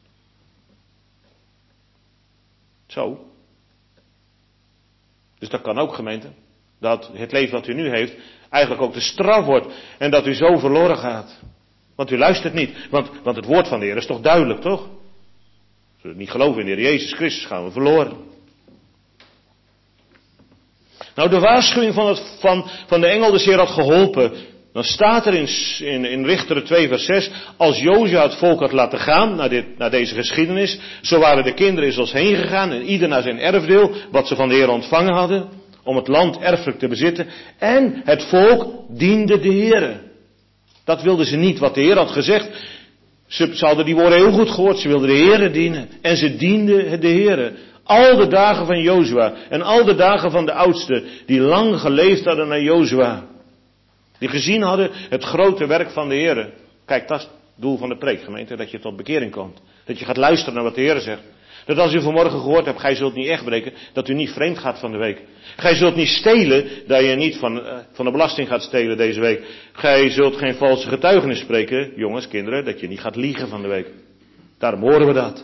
Zo. Dus dat kan ook, gemeente. Dat het leven dat u nu heeft eigenlijk ook de straf wordt. En dat u zo verloren gaat. Want u luistert niet. Want het woord van de Heer is toch duidelijk, toch? Als we niet geloven in de Heer Jezus Christus, gaan we verloren. Nou, de waarschuwing van de engel des Heer had geholpen. Dan staat er in Richteren 2 vers 6. Als Jozua het volk had laten gaan naar deze geschiedenis. Zo waren de kinderen Israëls heen gegaan. En ieder naar zijn erfdeel. Wat ze van de Heer ontvangen hadden. Om het land erfelijk te bezitten. En het volk diende de Heer. Dat wilden ze niet. Wat de Heer had gezegd. Ze hadden die woorden heel goed gehoord. Ze wilden de Heere dienen. En ze dienden de Heere. Al de dagen van Jozua. En al de dagen van de oudsten. Die lang geleefd hadden naar Jozua. Die gezien hadden het grote werk van de Heere. Kijk, dat is het doel van de preek, gemeente. Dat je tot bekering komt. Dat je gaat luisteren naar wat de Heere zegt. Dat als u vanmorgen gehoord hebt, gij zult niet echt breken. Dat u niet vreemd gaat van de week. Gij zult niet stelen, dat je niet van de belasting gaat stelen deze week. Gij zult geen valse getuigenis spreken, jongens, kinderen, dat je niet gaat liegen van de week. Daarom horen we dat.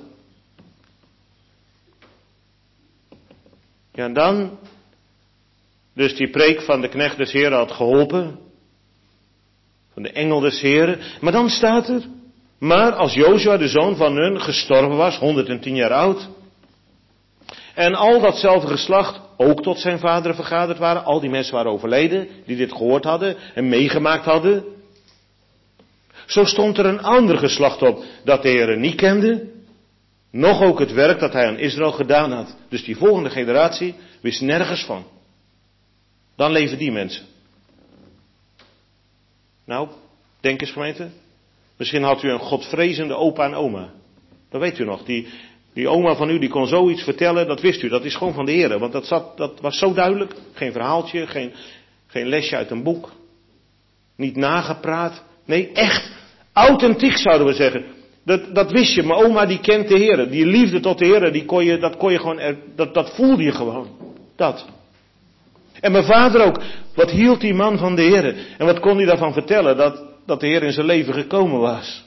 Ja, en dan, dus die preek van de knecht des Heren had geholpen. Van de engel des Heren. Maar dan staat er, maar als Jozua, de zoon van Nun, gestorven was, 110 jaar oud. En al datzelfde geslacht ook tot zijn vaderen vergaderd waren. Al die mensen waren overleden, die dit gehoord hadden en meegemaakt hadden. Zo stond er een ander geslacht op, dat de Heere niet kende. Nog ook het werk dat hij aan Israël gedaan had. Dus die volgende generatie wist nergens van. Dan leven die mensen. Nou, denk eens gemeente. Misschien had u een godvrezende opa en oma. Dat weet u nog. Die oma van u die kon zoiets vertellen, dat wist u. Dat is gewoon van de Heer. Want dat was zo duidelijk. Geen verhaaltje, geen lesje uit een boek. Niet nagepraat. Nee, echt. Authentiek zouden we zeggen. Dat wist je. Mijn oma die kent de Heer. Die liefde tot de Heer, dat kon je gewoon, dat voelde je gewoon. Dat. En mijn vader ook. Wat hield die man van de Heer? En wat kon hij daarvan vertellen? Dat de Heer in zijn leven gekomen was.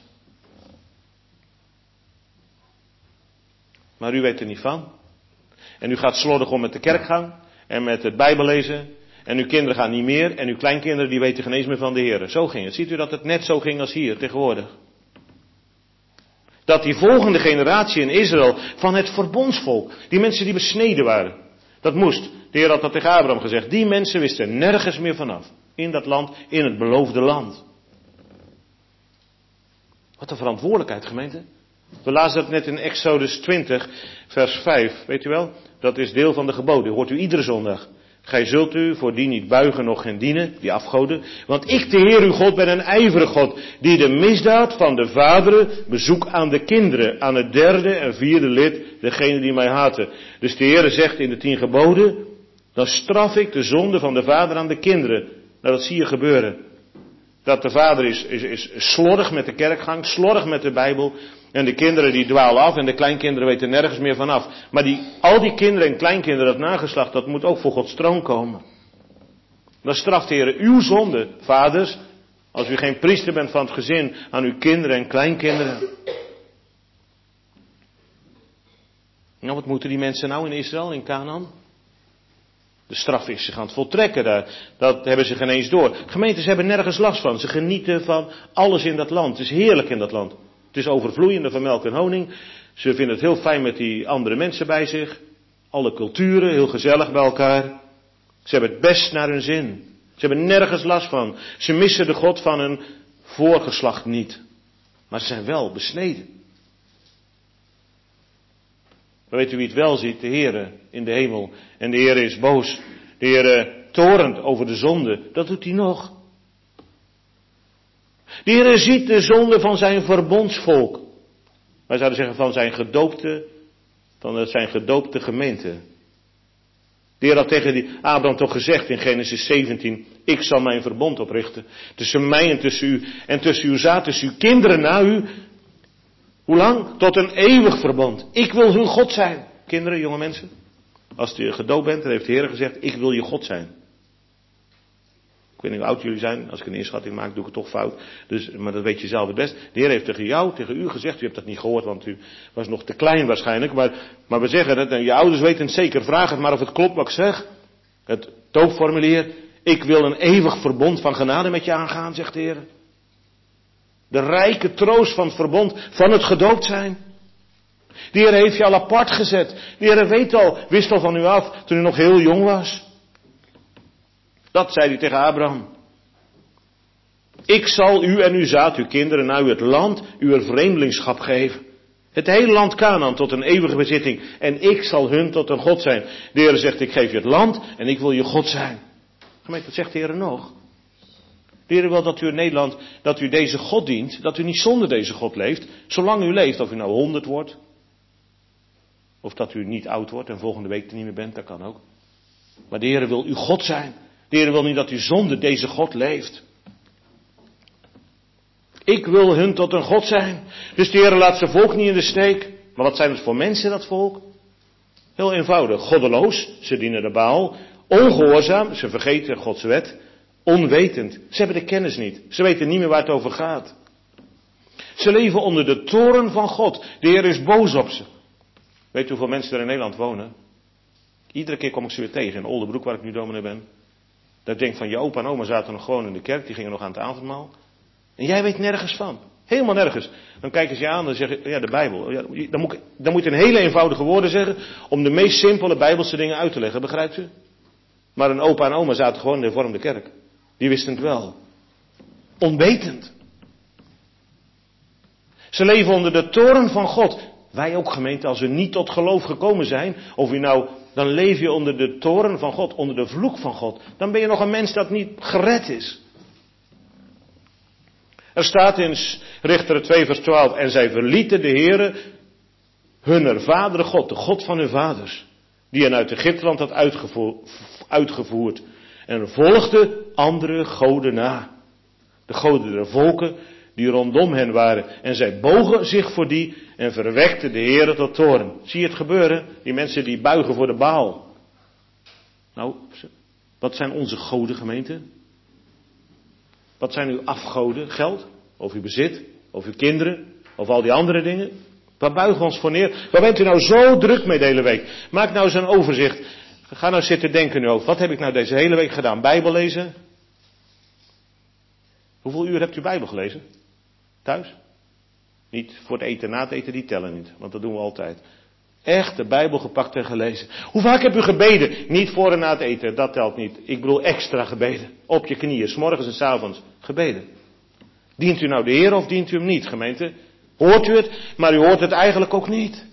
Maar u weet er niet van. En u gaat slordig om met de kerk gaan. En met het Bijbel lezen. En uw kinderen gaan niet meer. En uw kleinkinderen die weten geen eens meer van de Heer. Zo ging het. Ziet u dat het net zo ging als hier tegenwoordig? Dat die volgende generatie in Israël van het verbondsvolk. Die mensen die besneden waren. Dat moest. De Heer had dat tegen Abraham gezegd. Die mensen wisten nergens meer vanaf. In dat land. In het beloofde land. Wat een verantwoordelijkheid, gemeente. We lazen dat net in Exodus 20, vers 5. Weet u wel? Dat is deel van de geboden. Hoort u iedere zondag. Gij zult u voor die niet buigen nog geen dienen, die afgoden. Want ik, de Heer uw God, ben een ijverig God, die de misdaad van de vaderen bezoek aan de kinderen, aan het derde en vierde lid, degene die mij haten. Dus de Heer zegt in de 10 geboden, dan straf ik de zonde van de vader aan de kinderen. Nou, dat zie je gebeuren. Dat de vader is slordig met de kerkgang, slordig met de Bijbel. En de kinderen die dwalen af en de kleinkinderen weten nergens meer vanaf. Maar al die kinderen en kleinkinderen, dat nageslacht, dat moet ook voor Gods troon komen. Dan straft de Heer uw zonde, vaders, als u geen priester bent van het gezin, aan uw kinderen en kleinkinderen. Nou, wat moeten die mensen nou in Israël, in Canaan? De straf is zich aan het voltrekken, dat hebben ze geen eens door. Gemeentes hebben nergens last van, ze genieten van alles in dat land. Het is heerlijk in dat land. Het is overvloeiende van melk en honing. Ze vinden het heel fijn met die andere mensen bij zich. Alle culturen, heel gezellig bij elkaar. Ze hebben het best naar hun zin. Ze hebben nergens last van. Ze missen de God van hun voorgeslacht niet. Maar ze zijn wel besneden. Maar weet u wie het wel ziet? De Heere in de hemel. En de Heere is boos. De Heere torent over de zonde. Dat doet hij nog. De Heere ziet de zonde van zijn verbondsvolk. Wij zouden zeggen van zijn gedoopte gemeente. De Heer had tegen die Abraham toch gezegd in Genesis 17, ik zal mijn verbond oprichten. Tussen mij en tussen u en tussen uw zaad, tussen uw kinderen na u. Hoe lang? Tot een eeuwig verbond. Ik wil hun God zijn. Kinderen, jonge mensen. Als je gedoopt bent, dan heeft de Heer gezegd, ik wil je God zijn. Ik weet niet hoe oud jullie zijn. Als ik een inschatting maak, doe ik het toch fout. Maar dat weet je zelf het best. De Heer heeft tegen jou, tegen u gezegd. U hebt dat niet gehoord, want u was nog te klein waarschijnlijk. Maar we zeggen het. En je ouders weten het zeker. Vraag het maar of het klopt wat ik zeg. Het doopformulier. Ik wil een eeuwig verbond van genade met je aangaan, zegt de Heer. De rijke troost van het verbond van het gedoopt zijn. De Heer heeft je al apart gezet. De Heer weet al, wist al van u af toen u nog heel jong was. Dat zei hij tegen Abraham. Ik zal u en uw zaad, uw kinderen, na u het land, uw vreemdelingschap geven. Het hele land Canaan tot een eeuwige bezitting. En ik zal hun tot een God zijn. De Heer zegt, ik geef je het land en ik wil je God zijn. Gemeente, wat zegt de Heer nog? De Heer wil dat u in Nederland, dat u deze God dient, dat u niet zonder deze God leeft. Zolang u leeft, of u nou 100 wordt. Of dat u niet oud wordt en volgende week er niet meer bent, dat kan ook. Maar de Heer wil uw God zijn. De Heer wil niet dat u zonder deze God leeft. Ik wil hun tot een God zijn. Dus de Heer laat zijn volk niet in de steek. Maar wat zijn het voor mensen, dat volk? Heel eenvoudig. Goddeloos, ze dienen de Baal. Ongehoorzaam, ze vergeten Gods wet. Onwetend, ze hebben de kennis niet. Ze weten niet meer waar het over gaat. Ze leven onder de toorn van God. De Heer is boos op ze. Weet u hoeveel mensen er in Nederland wonen? Iedere keer kom ik ze weer tegen. In Oldebroek, waar ik nu dominee ben. Dat ik denk van je opa en oma zaten nog gewoon in de kerk. Die gingen nog aan het avondmaal. En jij weet nergens van. Helemaal nergens. Dan kijken ze je aan en zeggen, ja, de Bijbel. Ja, dan moet je een hele eenvoudige woorden zeggen. Om de meest simpele Bijbelse dingen uit te leggen. Begrijpt u? Maar een opa en oma zaten gewoon in de hervormde kerk. Die wisten het wel. Onwetend. Ze leven onder de toorn van God. Wij ook, gemeente, als we niet tot geloof gekomen zijn. Of u nou, dan leef je onder de toorn van God. Onder de vloek van God. Dan ben je nog een mens dat niet gered is. Er staat in Richteren 2 vers 12. En zij verlieten de Heere, hunner vaderen God. De God van hun vaders. Die hen uit Egypteland had uitgevoerd. En volgden andere goden na. De goden der volken die rondom hen waren. En zij bogen zich voor die en verwekten de Heere tot toorn. Zie je het gebeuren? Die mensen die buigen voor de Baal. Nou, wat zijn onze goden, gemeente? Wat zijn uw afgoden? Geld? Of uw bezit? Of uw kinderen? Of al die andere dingen? Waar buigen we ons voor neer? Waar bent u nou zo druk mee de hele week? Maak nou eens een overzicht. Ga nou zitten denken nu over. Wat heb ik nou deze hele week gedaan? Bijbel lezen? Hoeveel uur hebt u Bijbel gelezen? Thuis? Niet voor het eten, na het eten, die tellen niet. Want dat doen we altijd. Echt de Bijbel gepakt en gelezen. Hoe vaak heb u gebeden? Niet voor en na het eten, dat telt niet. Ik bedoel extra gebeden. Op je knieën, 's morgens en 's avonds. Gebeden. Dient u nou de Heer of dient u hem niet, gemeente? Hoort u het? Maar u hoort het eigenlijk ook niet.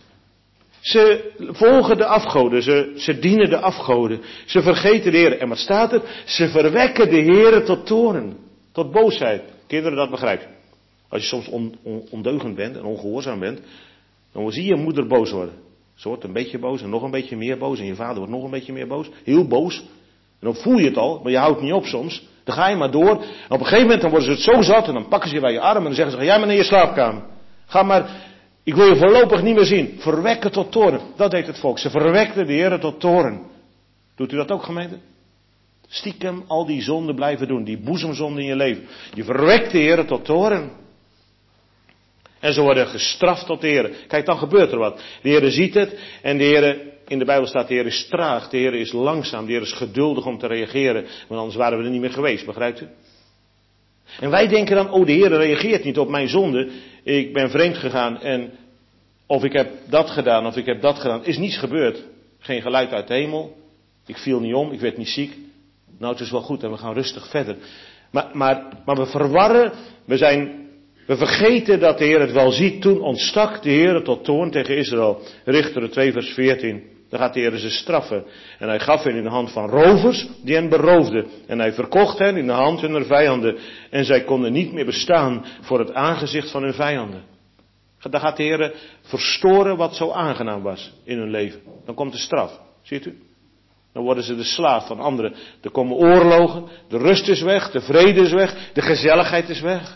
Ze volgen de afgoden, ze dienen de afgoden. Ze vergeten de Heer. En wat staat er? Ze verwekken de Heer tot toorn. Tot boosheid. Kinderen, dat begrijpt. Als je soms ondeugend bent en ongehoorzaam bent, dan zie je moeder boos worden. Ze wordt een beetje boos en nog een beetje meer boos. En je vader wordt nog een beetje meer boos. Heel boos. En dan voel je het al, maar je houdt niet op soms. Dan ga je maar door. En op een gegeven moment dan worden ze het zo zat en dan pakken ze je bij je arm en dan zeggen ze, ga jij maar naar je slaapkamer. Ga maar, ik wil je voorlopig niet meer zien. Verwekken tot toorn. Dat deed het volk. Ze verwekten de Heer tot toorn. Doet u dat ook, gemeente? Stiekem al die zonden blijven doen. Die boezemzonden in je leven. Je verwekt de Heer tot toorn. En ze worden gestraft tot de Heer. Kijk, dan gebeurt er wat. De Heer ziet het. En de Heer, in de Bijbel staat, de Heer is traag. De Heer is langzaam. De Heer is geduldig om te reageren. Want anders waren we er niet meer geweest. Begrijpt u? En wij denken dan, oh, de Heer reageert niet op mijn zonde. Ik ben vreemd gegaan en of ik heb dat gedaan of ik heb dat gedaan. Is niets gebeurd. Geen geluid uit de hemel. Ik viel niet om, ik werd niet ziek. Nou, het is wel goed en we gaan rustig verder. Maar we verwarren, we vergeten dat de Heer het wel ziet. Toen ontstak de Heer tot toorn tegen Israël. Richteren 2 vers 14. Dan gaat de Heer ze straffen. En hij gaf hen in de hand van rovers die hen beroofden. En hij verkocht hen in de hand hunner vijanden. En zij konden niet meer bestaan voor het aangezicht van hun vijanden. Dan gaat de Heer verstoren wat zo aangenaam was in hun leven. Dan komt de straf. Ziet u? Dan worden ze de slaaf van anderen. Er komen oorlogen. De rust is weg. De vrede is weg. De gezelligheid is weg.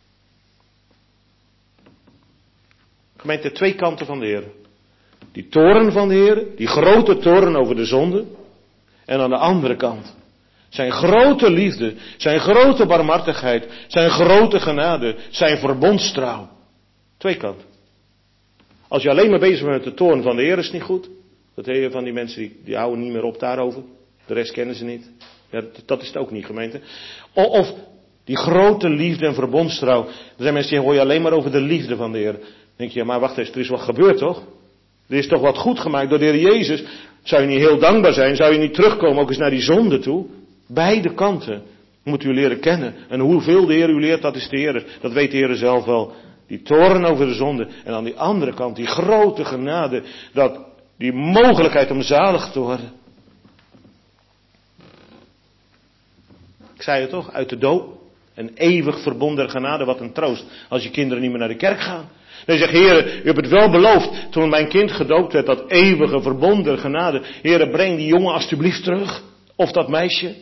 Gemeente, twee kanten van de Heer. Die toorn van de Heer. Die grote toorn over de zonde. En aan de andere kant. Zijn grote liefde. Zijn grote barmhartigheid. Zijn grote genade. Zijn verbondstrouw. Twee kanten. Als je alleen maar bezig bent met de toorn van de Heer is het niet goed. Dat heet je van die mensen die houden niet meer op daarover. De rest kennen ze niet. Ja, dat is het ook niet, gemeente. Of die grote liefde en verbondstrouw. Er zijn mensen die hoor je alleen maar over de liefde van de Heer. Dan denk je, ja, maar wacht eens, er is wat gebeurd toch? Er is toch wat goed gemaakt door de Heer Jezus. Zou je niet heel dankbaar zijn? Zou je niet terugkomen ook eens naar die zonde toe? Beide kanten moet u leren kennen. En hoeveel de Heer u leert, dat is de Heer. Dat weet de Heer zelf wel. Die toorn over de zonde. En aan die andere kant die grote genade. Die mogelijkheid om zalig te worden. Ik zei het toch, uit de doop. Een eeuwig verbonden genade, wat een troost. Als je kinderen niet meer naar de kerk gaan. Dan zeg je, Heer, u hebt het wel beloofd. Toen mijn kind gedoopt werd, dat eeuwige verbonden genade. Heer, breng die jongen alstublieft terug. Of dat meisje.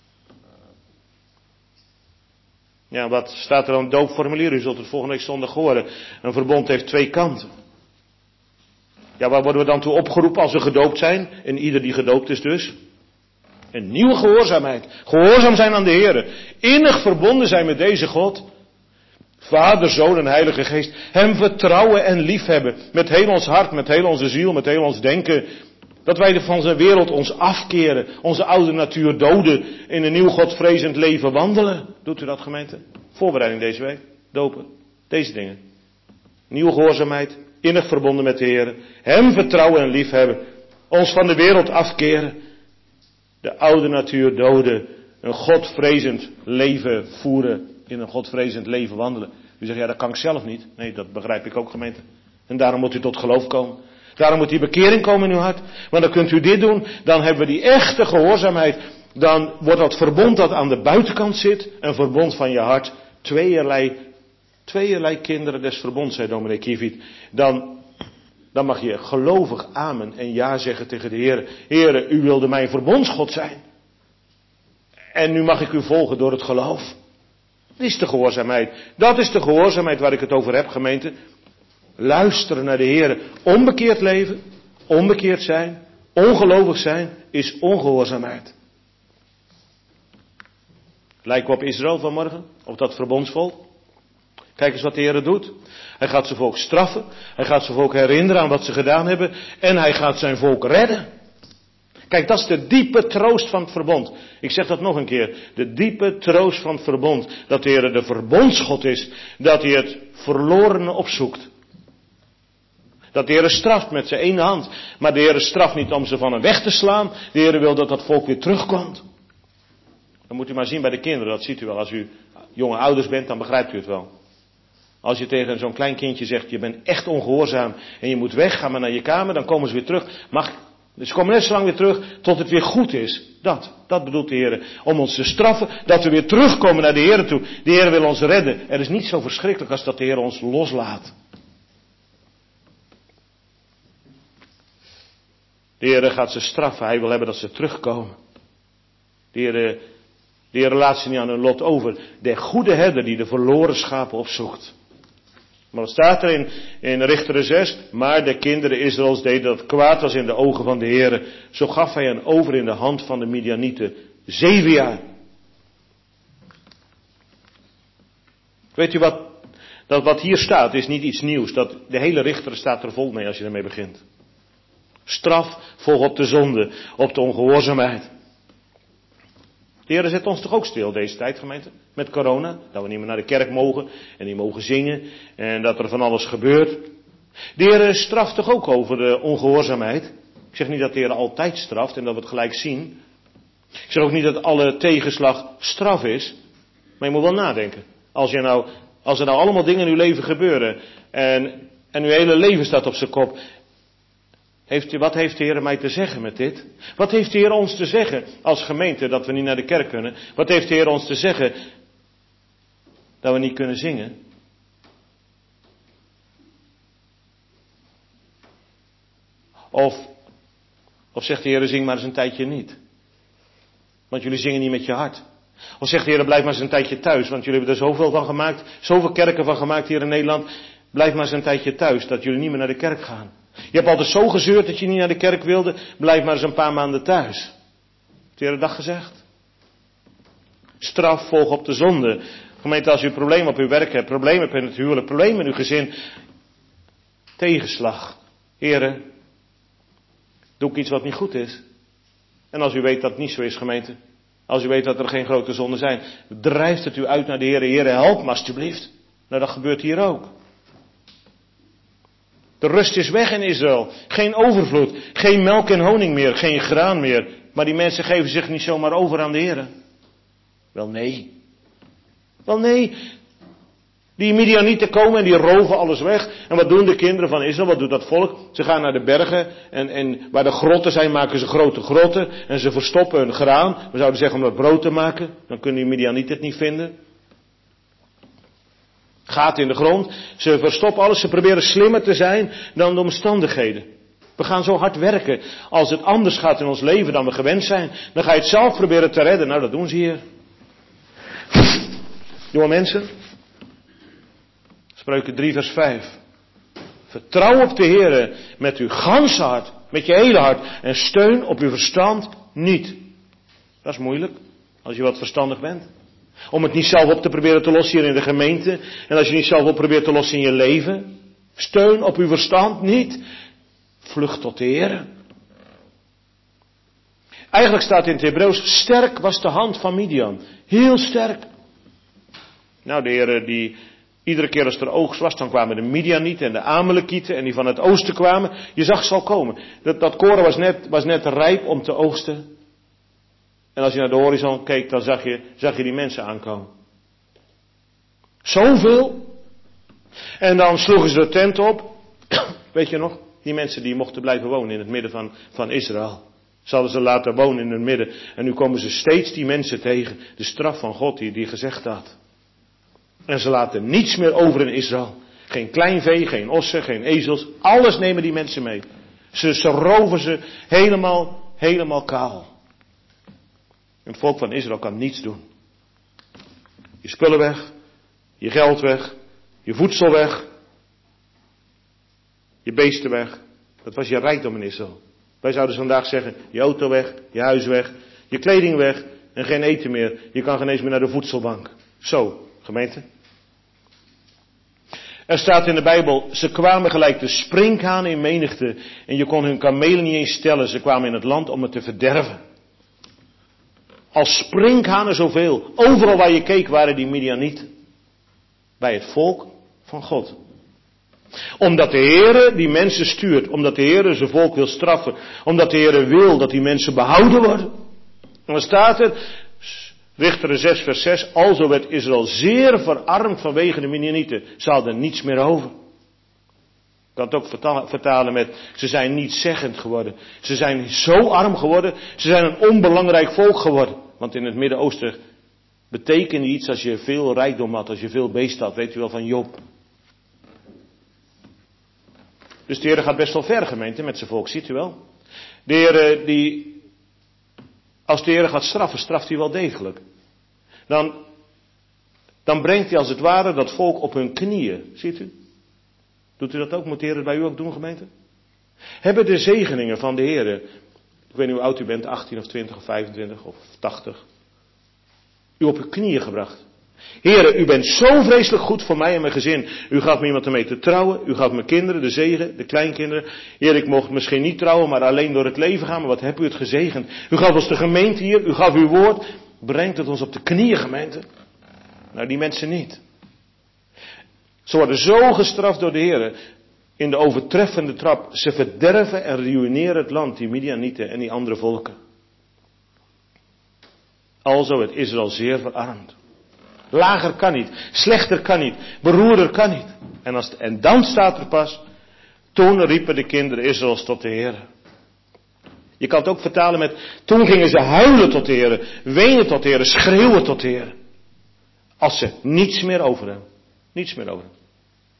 Ja, wat staat er aan het doopformulier? U zult het volgende week zondag horen. Een verbond heeft twee kanten. Ja, waar worden we dan toe opgeroepen als we gedoopt zijn? En ieder die gedoopt is dus. Een nieuwe gehoorzaamheid. Gehoorzaam zijn aan de Heer. Innig verbonden zijn met deze God. Vader, Zoon en Heilige Geest. Hem vertrouwen en liefhebben. Met heel ons hart, met heel onze ziel, met heel ons denken. Dat wij van zijn wereld ons afkeren. Onze oude natuur doden. In een nieuw Godvrezend leven wandelen. Doet u dat, gemeente? Voorbereiding deze week. Dopen. Deze dingen. Nieuwe gehoorzaamheid. Innig verbonden met de Heer. Hem vertrouwen en liefhebben. Ons van de wereld afkeren. De oude natuur doden. Een Godvrezend leven voeren. In een Godvrezend leven wandelen. U zegt, ja, dat kan ik zelf niet. Nee, dat begrijp ik ook, gemeente. En daarom moet u tot geloof komen. Daarom moet die bekering komen in uw hart. Want dan kunt u dit doen. Dan hebben we die echte gehoorzaamheid. Dan wordt dat verbond dat aan de buitenkant zit. Een verbond van je hart. Tweeërlei kinderen des verbonds, zei dominee Kieviet. Dan mag je gelovig amen en ja zeggen tegen de Heer. Heer, u wilde mijn verbondsgod zijn. En nu mag ik u volgen door het geloof. Dat is de gehoorzaamheid. Dat is de gehoorzaamheid waar ik het over heb, gemeente. Luisteren naar de Heer. Onbekeerd leven, onbekeerd zijn, ongelovig zijn, is ongehoorzaamheid. Lijken we op Israël vanmorgen? Op dat verbondsvolk? Kijk eens wat de Heer doet. Hij gaat zijn volk straffen. Hij gaat zijn volk herinneren aan wat ze gedaan hebben. En hij gaat zijn volk redden. Kijk, dat is de diepe troost van het verbond. Ik zeg dat nog een keer. De diepe troost van het verbond. Dat de Heer de verbondsgod is. Dat hij het verlorene opzoekt. Dat de Heer straft met zijn ene hand. Maar de Heer straft niet om ze van hem weg te slaan. De Heer wil dat dat volk weer terugkomt. Dan moet u maar zien bij de kinderen. Dat ziet u wel. Als u jonge ouders bent, dan begrijpt u het wel. Als je tegen zo'n klein kindje zegt, je bent echt ongehoorzaam en je moet weg, ga maar naar je kamer, dan komen ze weer terug. Ze komen net zo lang weer terug tot het weer goed is. Dat bedoelt de Heer. Om ons te straffen, dat we weer terugkomen naar de Heer toe. De Heer wil ons redden. Er is niet zo verschrikkelijk als dat de Heer ons loslaat. De Heer gaat ze straffen. Hij wil hebben dat ze terugkomen. De Heer laat ze niet aan hun lot over. De goede herder die de verloren schapen opzoekt. Maar wat staat er in Richteren 6? Maar de kinderen Israëls deden dat kwaad was in de ogen van de Heer. Zo gaf hij hen over in de hand van de Midianieten. 7 jaar. Weet u wat hier staat is niet iets nieuws. De hele Richteren staat er vol mee als je ermee begint. Straf volgt op de zonde, op de ongehoorzaamheid. De Heer zet ons toch ook stil deze tijd, gemeente? Met corona. Dat we niet meer naar de kerk mogen en niet mogen zingen. En dat er van alles gebeurt. De Heer straft toch ook over de ongehoorzaamheid. Ik zeg niet dat de Heer altijd straft en dat we het gelijk zien. Ik zeg ook niet dat alle tegenslag straf is. Maar je moet wel nadenken. Als er nou allemaal dingen in uw leven gebeuren. En uw hele leven staat op zijn kop. Wat heeft de Heer mij te zeggen met dit? Wat heeft de Heer ons te zeggen als gemeente dat we niet naar de kerk kunnen? Wat heeft de Heer ons te zeggen dat we niet kunnen zingen? Of zegt de Heer, zing maar eens een tijdje niet. Want jullie zingen niet met je hart. Of zegt de Heer, blijf maar eens een tijdje thuis. Want jullie hebben er zoveel van gemaakt. Zoveel kerken van gemaakt hier in Nederland. Blijf maar eens een tijdje thuis. Dat jullie niet meer naar de kerk gaan. Je hebt altijd zo gezeurd dat je niet naar de kerk wilde. Blijf maar eens een paar maanden thuis. Heeft de Heer dat gezegd? Straf volgt op de zonde. Gemeente, als u problemen op uw werk hebt. Problemen hebt in het huwelijk. Problemen in uw gezin. Tegenslag. Heere, doe ik iets wat niet goed is. En als u weet dat het niet zo is, gemeente. Als u weet dat er geen grote zonden zijn. Drijft het u uit naar de Heere. Heere, help me alstublieft. Nou, dat gebeurt hier ook. De rust is weg in Israël. Geen overvloed. Geen melk en honing meer. Geen graan meer. Maar die mensen geven zich niet zomaar over aan de Heer. Wel nee. Wel nee. Die Midianieten komen en die roven alles weg. En wat doen de kinderen van Israël? Wat doet dat volk? Ze gaan naar de bergen. En waar de grotten zijn maken ze grote grotten. En ze verstoppen hun graan. We zouden zeggen om dat brood te maken. Dan kunnen die Midianieten het niet vinden. Gaat in de grond. Ze verstoppen alles. Ze proberen slimmer te zijn dan de omstandigheden. We gaan zo hard werken. Als het anders gaat in ons leven dan we gewend zijn. Dan ga je het zelf proberen te redden. Nou, dat doen ze hier. Jonge mensen. Spreuken 3 vers 5. Vertrouw op de Heere met uw ganse hart. Met je hele hart. En steun op uw verstand niet. Dat is moeilijk. Als je wat verstandig bent. Om het niet zelf op te proberen te lossen hier in de gemeente. En als je niet zelf op probeert te lossen in je leven. Steun op uw verstand niet. Vlucht tot de Heer. Eigenlijk staat in het Hebreeuws. Sterk was de hand van Midian. Heel sterk. Nou, de Heer die iedere keer als er oogst was. Dan kwamen de Midianieten en de Amalekieten. En die van het oosten kwamen. Je zag ze al komen. Dat koren was net rijp om te oogsten. En als je naar de horizon keek, dan zag je die mensen aankomen. Zoveel. En dan sloegen ze de tent op. Weet je nog? Die mensen die mochten blijven wonen in het midden van Israël. Ze hadden ze laten wonen in het midden. En nu komen ze steeds die mensen tegen. De straf van God die gezegd had. En ze laten niets meer over in Israël. Geen klein vee, geen ossen, geen ezels. Alles nemen die mensen mee. Ze roven ze helemaal kaal. En het volk van Israël kan niets doen. Je spullen weg. Je geld weg. Je voedsel weg. Je beesten weg. Dat was je rijkdom in Israël. Wij zouden vandaag zeggen, je auto weg, je huis weg, je kleding weg en geen eten meer. Je kan geen eens meer naar de voedselbank. Zo, gemeente. Er staat in de Bijbel, ze kwamen gelijk de sprinkhanen in menigte. En je kon hun kamelen niet eens stellen. Ze kwamen in het land om het te verderven. Als sprinkhanen zoveel. Overal waar je keek waren die Midianieten. Bij het volk van God. Omdat de Heere die mensen stuurt. Omdat de Heere zijn volk wil straffen. Omdat de Heere wil dat die mensen behouden worden. En dan staat er, Richteren 6 vers 6. Alzo werd Israël zeer verarmd vanwege de Midianieten. Ze hadden niets meer over. Ik kan het ook vertalen met, ze zijn nietszeggend geworden. Ze zijn zo arm geworden. Ze zijn een onbelangrijk volk geworden. Want in het Midden-Oosten betekende iets als je veel rijkdom had, als je veel beest had. Weet u wel van Job. Dus de Heer gaat best wel ver, gemeente, met zijn volk. Ziet u wel? De Heer als de Heer gaat straffen, straft hij wel degelijk. Dan brengt hij als het ware dat volk op hun knieën. Ziet u? Doet u dat ook? Moet de Heer het bij u ook doen, gemeente? Hebben de zegeningen van de Heer, ik weet niet hoe oud u bent, 18 of 20 of 25 of 80, u op uw knieën gebracht? Heere, u bent zo vreselijk goed voor mij en mijn gezin. U gaf me iemand ermee te trouwen. U gaf mijn kinderen, de zegen, de kleinkinderen. Heer, ik mocht misschien niet trouwen, maar alleen door het leven gaan. Maar wat hebt u het gezegend. U gaf ons de gemeente hier. U gaf uw woord. Brengt het ons op de knieën, gemeente? Nou, die mensen niet. Ze worden zo gestraft door de Heer. In de overtreffende trap. Ze verderven en ruïneren het land. Die Midianieten en die andere volken. Alzo werd Israël zeer verarmd. Lager kan niet. Slechter kan niet. Beroerder kan niet. En dan staat er pas. Toen riepen de kinderen Israëls tot de Heer. Je kan het ook vertalen met. Toen gingen ze huilen tot de Heer. Wenen tot de Heer. Schreeuwen tot de Heer. Als ze niets meer over hebben. Niets meer over hebben.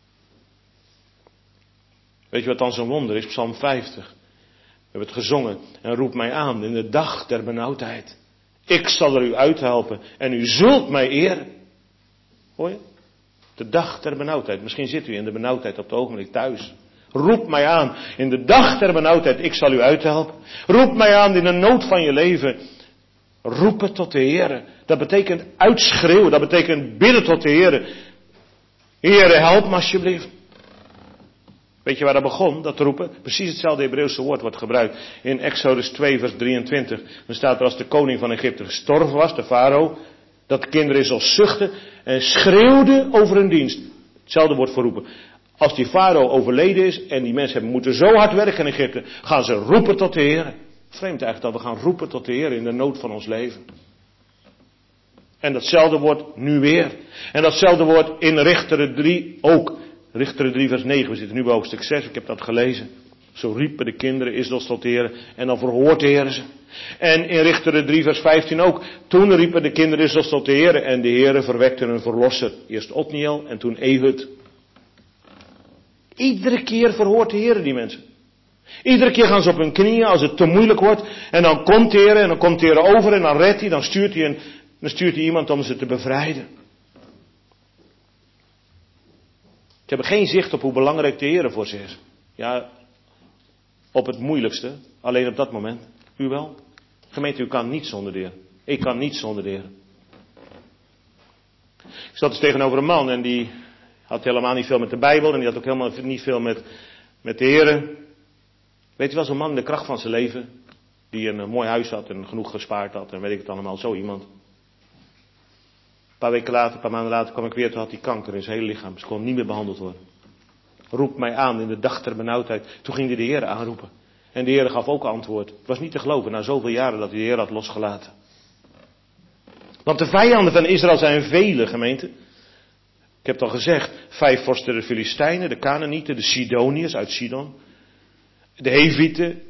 Weet je wat dan zo'n wonder is? Psalm 50. We hebben het gezongen. En roep mij aan in de dag der benauwdheid. Ik zal er u uithelpen. En u zult mij eren. Hoor je? De dag der benauwdheid. Misschien zit u in de benauwdheid op het ogenblik thuis. Roep mij aan in de dag der benauwdheid. Ik zal u uithelpen. Roep mij aan in de nood van je leven. Roep het tot de Heer. Dat betekent uitschreeuwen. Dat betekent bidden tot de Heer. Heer, help me alsjeblieft. Weet je waar dat begon, dat roepen? Precies hetzelfde Hebreeuwse woord wordt gebruikt. In Exodus 2 vers 23. Dan staat er als de koning van Egypte gestorven was, de farao. Dat de kinderen Israël zuchtten en schreeuwden over hun dienst. Hetzelfde wordt voor roepen. Als die farao overleden is en die mensen hebben moeten zo hard werken in Egypte. Gaan ze roepen tot de Heer. Vreemd eigenlijk dat we gaan roepen tot de Heer in de nood van ons leven. En datzelfde wordt nu weer. En datzelfde wordt in Richteren 3 ook. Richteren 3 vers 9, we zitten nu bij hoofdstuk 6, ik heb dat gelezen. Zo riepen de kinderen Israëls tot de Heer en dan verhoort de Heer ze. En in Richteren 3 vers 15 ook. Toen riepen de kinderen Israëls tot de Heer en de Heer verwekte hun verlosser. Eerst Otniel en toen Ehud. Iedere keer verhoort de Heer die mensen. Iedere keer gaan ze op hun knieën als het te moeilijk wordt. En dan komt de Heer en dan komt de Heer over en dan redt hij, dan stuurt hij iemand om ze te bevrijden. Ze hebben geen zicht op hoe belangrijk de Heer voor ze is. Ja, op het moeilijkste. Alleen op dat moment. U wel? Gemeente, u kan niet zonder de Heer. Ik kan niet zonder de Heer. Ik zat dus tegenover een man en die had helemaal niet veel met de Bijbel. En die had ook helemaal niet veel met de Heer. Weet u wel, zo'n man in de kracht van zijn leven. Die een mooi huis had en genoeg gespaard had. En weet ik het allemaal, zo iemand. Een paar weken later, een paar maanden later kwam ik weer, toen had hij kanker in zijn hele lichaam. Ze kon niet meer behandeld worden. Roep mij aan in de dag der benauwdheid. Toen ging hij de Heer aanroepen. En de Heer gaf ook antwoord. Het was niet te geloven na zoveel jaren dat hij de Heer had losgelaten. Want de vijanden van Israël zijn vele, gemeente. Ik heb het al gezegd. 5 vorsten de Filistijnen, de Canaanieten, de Sidoniërs uit Sidon. De Hevieten.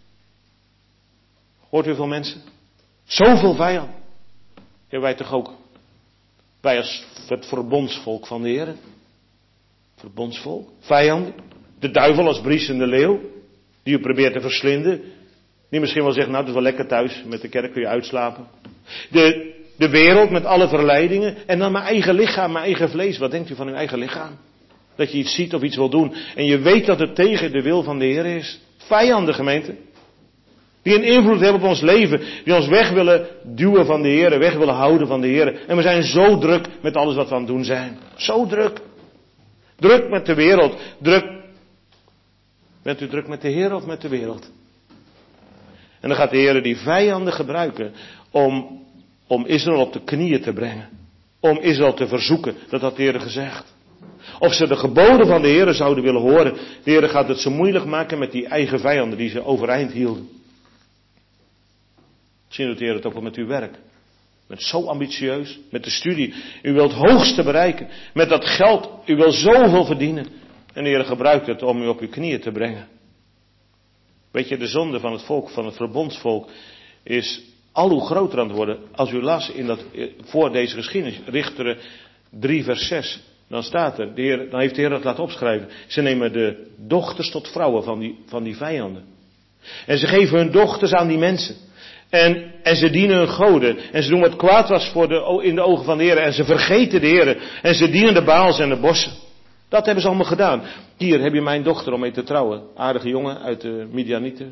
Hoort u veel mensen? Zoveel vijanden. Hebben wij toch ook? Wij als het verbondsvolk van de Heer. Verbondsvolk. Vijanden. De duivel als briesende leeuw. Die u probeert te verslinden. Die misschien wel zegt, nou het is wel lekker thuis. Met de kerk kun je uitslapen. De wereld met alle verleidingen. En dan mijn eigen lichaam, mijn eigen vlees. Wat denkt u van uw eigen lichaam? Dat je iets ziet of iets wil doen. En je weet dat het tegen de wil van de Heer is. Vijanden, gemeente. Die een invloed hebben op ons leven. Die ons weg willen duwen van de Heer. Weg willen houden van de Heer. En we zijn zo druk met alles wat we aan het doen zijn. Zo druk. Druk met de wereld. Bent u druk met de Heer of met de wereld? En dan gaat de Heer die vijanden gebruiken om Israël op de knieën te brengen. Om Israël te verzoeken. Dat had de Heer gezegd. Of ze de geboden van de Heer zouden willen horen. De Heer gaat het zo moeilijk maken met die eigen vijanden die ze overeind hielden. Misschien doet de Heer het ook wel met uw werk. Bent zo ambitieus. Met de studie. U wilt het hoogste bereiken. Met dat geld. U wilt zoveel verdienen. En de Heer gebruikt het om u op uw knieën te brengen. Weet je, de zonde van het volk, van het verbondsvolk, is al hoe groter aan het worden. Als u las voor deze geschiedenis, Richteren 3 vers 6, dan staat er, dan heeft de Heer dat laten opschrijven. Ze nemen de dochters tot vrouwen van die vijanden. En ze geven hun dochters aan die mensen. En ze dienen hun goden. En ze doen wat kwaad was in de ogen van de Heer. En ze vergeten de Heer. En ze dienen de Baals en de bossen. Dat hebben ze allemaal gedaan. Hier heb je mijn dochter om mee te trouwen. Aardige jongen uit de Midianieten.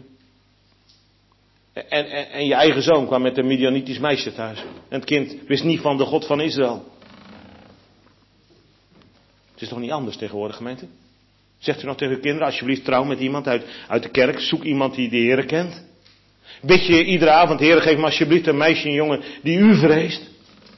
En je eigen zoon kwam met een Midianitisch meisje thuis. En het kind wist niet van de God van Israël. Het is toch niet anders tegenwoordig, gemeente? Zegt u nog tegen uw kinderen, alsjeblieft trouw met iemand uit de kerk. Zoek iemand die de Heer kent. Bid je iedere avond, Heer, geef me alsjeblieft een meisje en jongen die u vreest.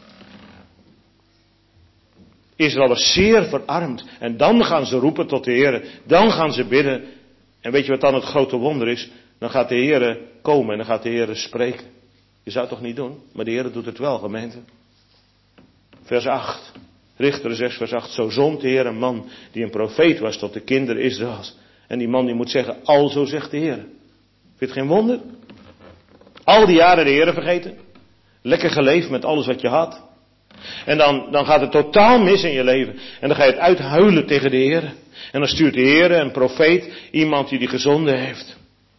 Israël was zeer verarmd. En dan gaan ze roepen tot de Heer. Dan gaan ze bidden. En weet je wat dan het grote wonder is? Dan gaat de Heer komen en dan gaat de Heer spreken. Je zou het toch niet doen? Maar de Heer doet het wel, gemeente. Vers 8. Richteren 6 vers 8. Zo zond de Heer een man die een profeet was tot de kinderen Israëls. En die man die moet zeggen, alzo zegt de Heer. Vind je het geen wonder? Al die jaren de Heer vergeten. Lekker geleefd met alles wat je had. En dan gaat het totaal mis in je leven. En dan ga je het uithuilen tegen de Heer. En dan stuurt de Heer een profeet, iemand die gezonden heeft.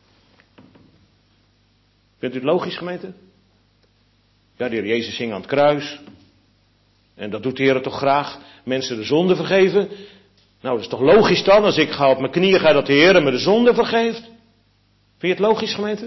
Vindt u het logisch, gemeente? Ja, de Heer Jezus hing aan het kruis. En dat doet de Heer toch graag. Mensen de zonde vergeven. Nou, dat is toch logisch dan? Als ik ga op mijn knieën, ga dat de Heer me de zonde vergeeft. Vind je het logisch, gemeente?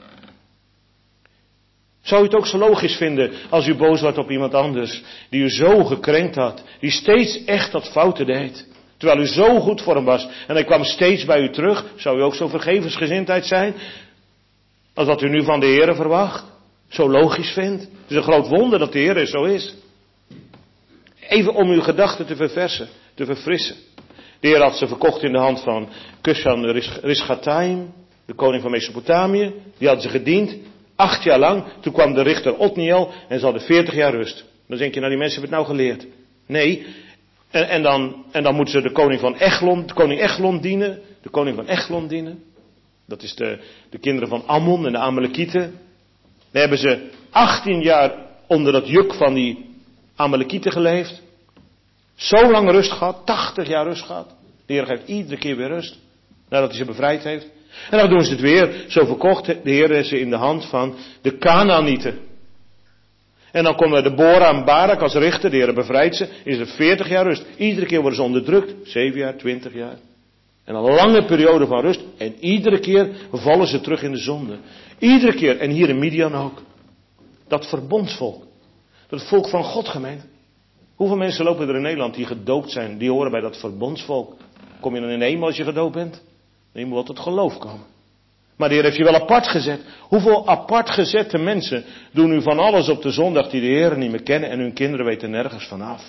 Zou u het ook zo logisch vinden als u boos wordt op iemand anders die u zo gekrenkt had, die steeds echt dat fouten deed, terwijl u zo goed voor hem was en hij kwam steeds bij u terug, zou u ook zo vergevensgezindheid zijn als wat u nu van de Heer verwacht, zo logisch vindt? Het is een groot wonder dat de Heer zo is. Even om uw gedachten te verversen, te verfrissen. De Heer had ze verkocht in de hand van Cushan Rishathaim, de koning van Mesopotamië, die hadden ze gediend. 8 jaar lang, toen kwam de richter Otniel en ze hadden 40 jaar rust. Dan denk je, nou die mensen hebben het nou geleerd. Nee, en dan moeten ze de koning van Eglon, dienen. De koning van Eglon dienen. Dat is de kinderen van Ammon en de Amalekieten. Dan hebben ze 18 jaar onder dat juk van die Amalekieten geleefd. Zo lang rust gehad, 80 jaar rust gehad. De Heer geeft iedere keer weer rust, nadat hij ze bevrijd heeft. En dan doen ze het weer. Zo verkocht de Heer ze in de hand van de Kanaanieten. En dan komt er Deborah en Barak als richter. De Heer bevrijdt ze. Is er 40 jaar rust. Iedere keer worden ze onderdrukt. 7 jaar, 20 jaar. En een lange periode van rust. En iedere keer vallen ze terug in de zonde. Iedere keer. En hier in Midian ook. Dat verbondsvolk. Dat volk van God, gemeente. Hoeveel mensen lopen er in Nederland die gedoopt zijn? Die horen bij dat verbondsvolk. Kom je dan in de hemel als je gedoopt bent? Je moet wel tot geloof komen. Maar de Heer heeft je wel apart gezet. Hoeveel apart gezette mensen doen nu van alles op de zondag die de Heer niet meer kennen en hun kinderen weten nergens vanaf.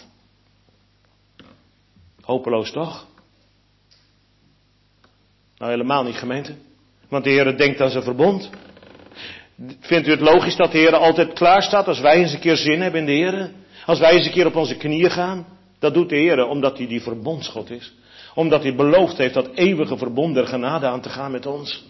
Hopeloos toch? Nou helemaal niet, gemeente. Want de Heer denkt aan zijn verbond. Vindt u het logisch dat de Heer altijd klaar staat als wij eens een keer zin hebben in de Heer? Als wij eens een keer op onze knieën gaan? Dat doet de Heer omdat hij die verbondsgod is. Omdat hij beloofd heeft dat eeuwige verbond der genade aan te gaan met ons.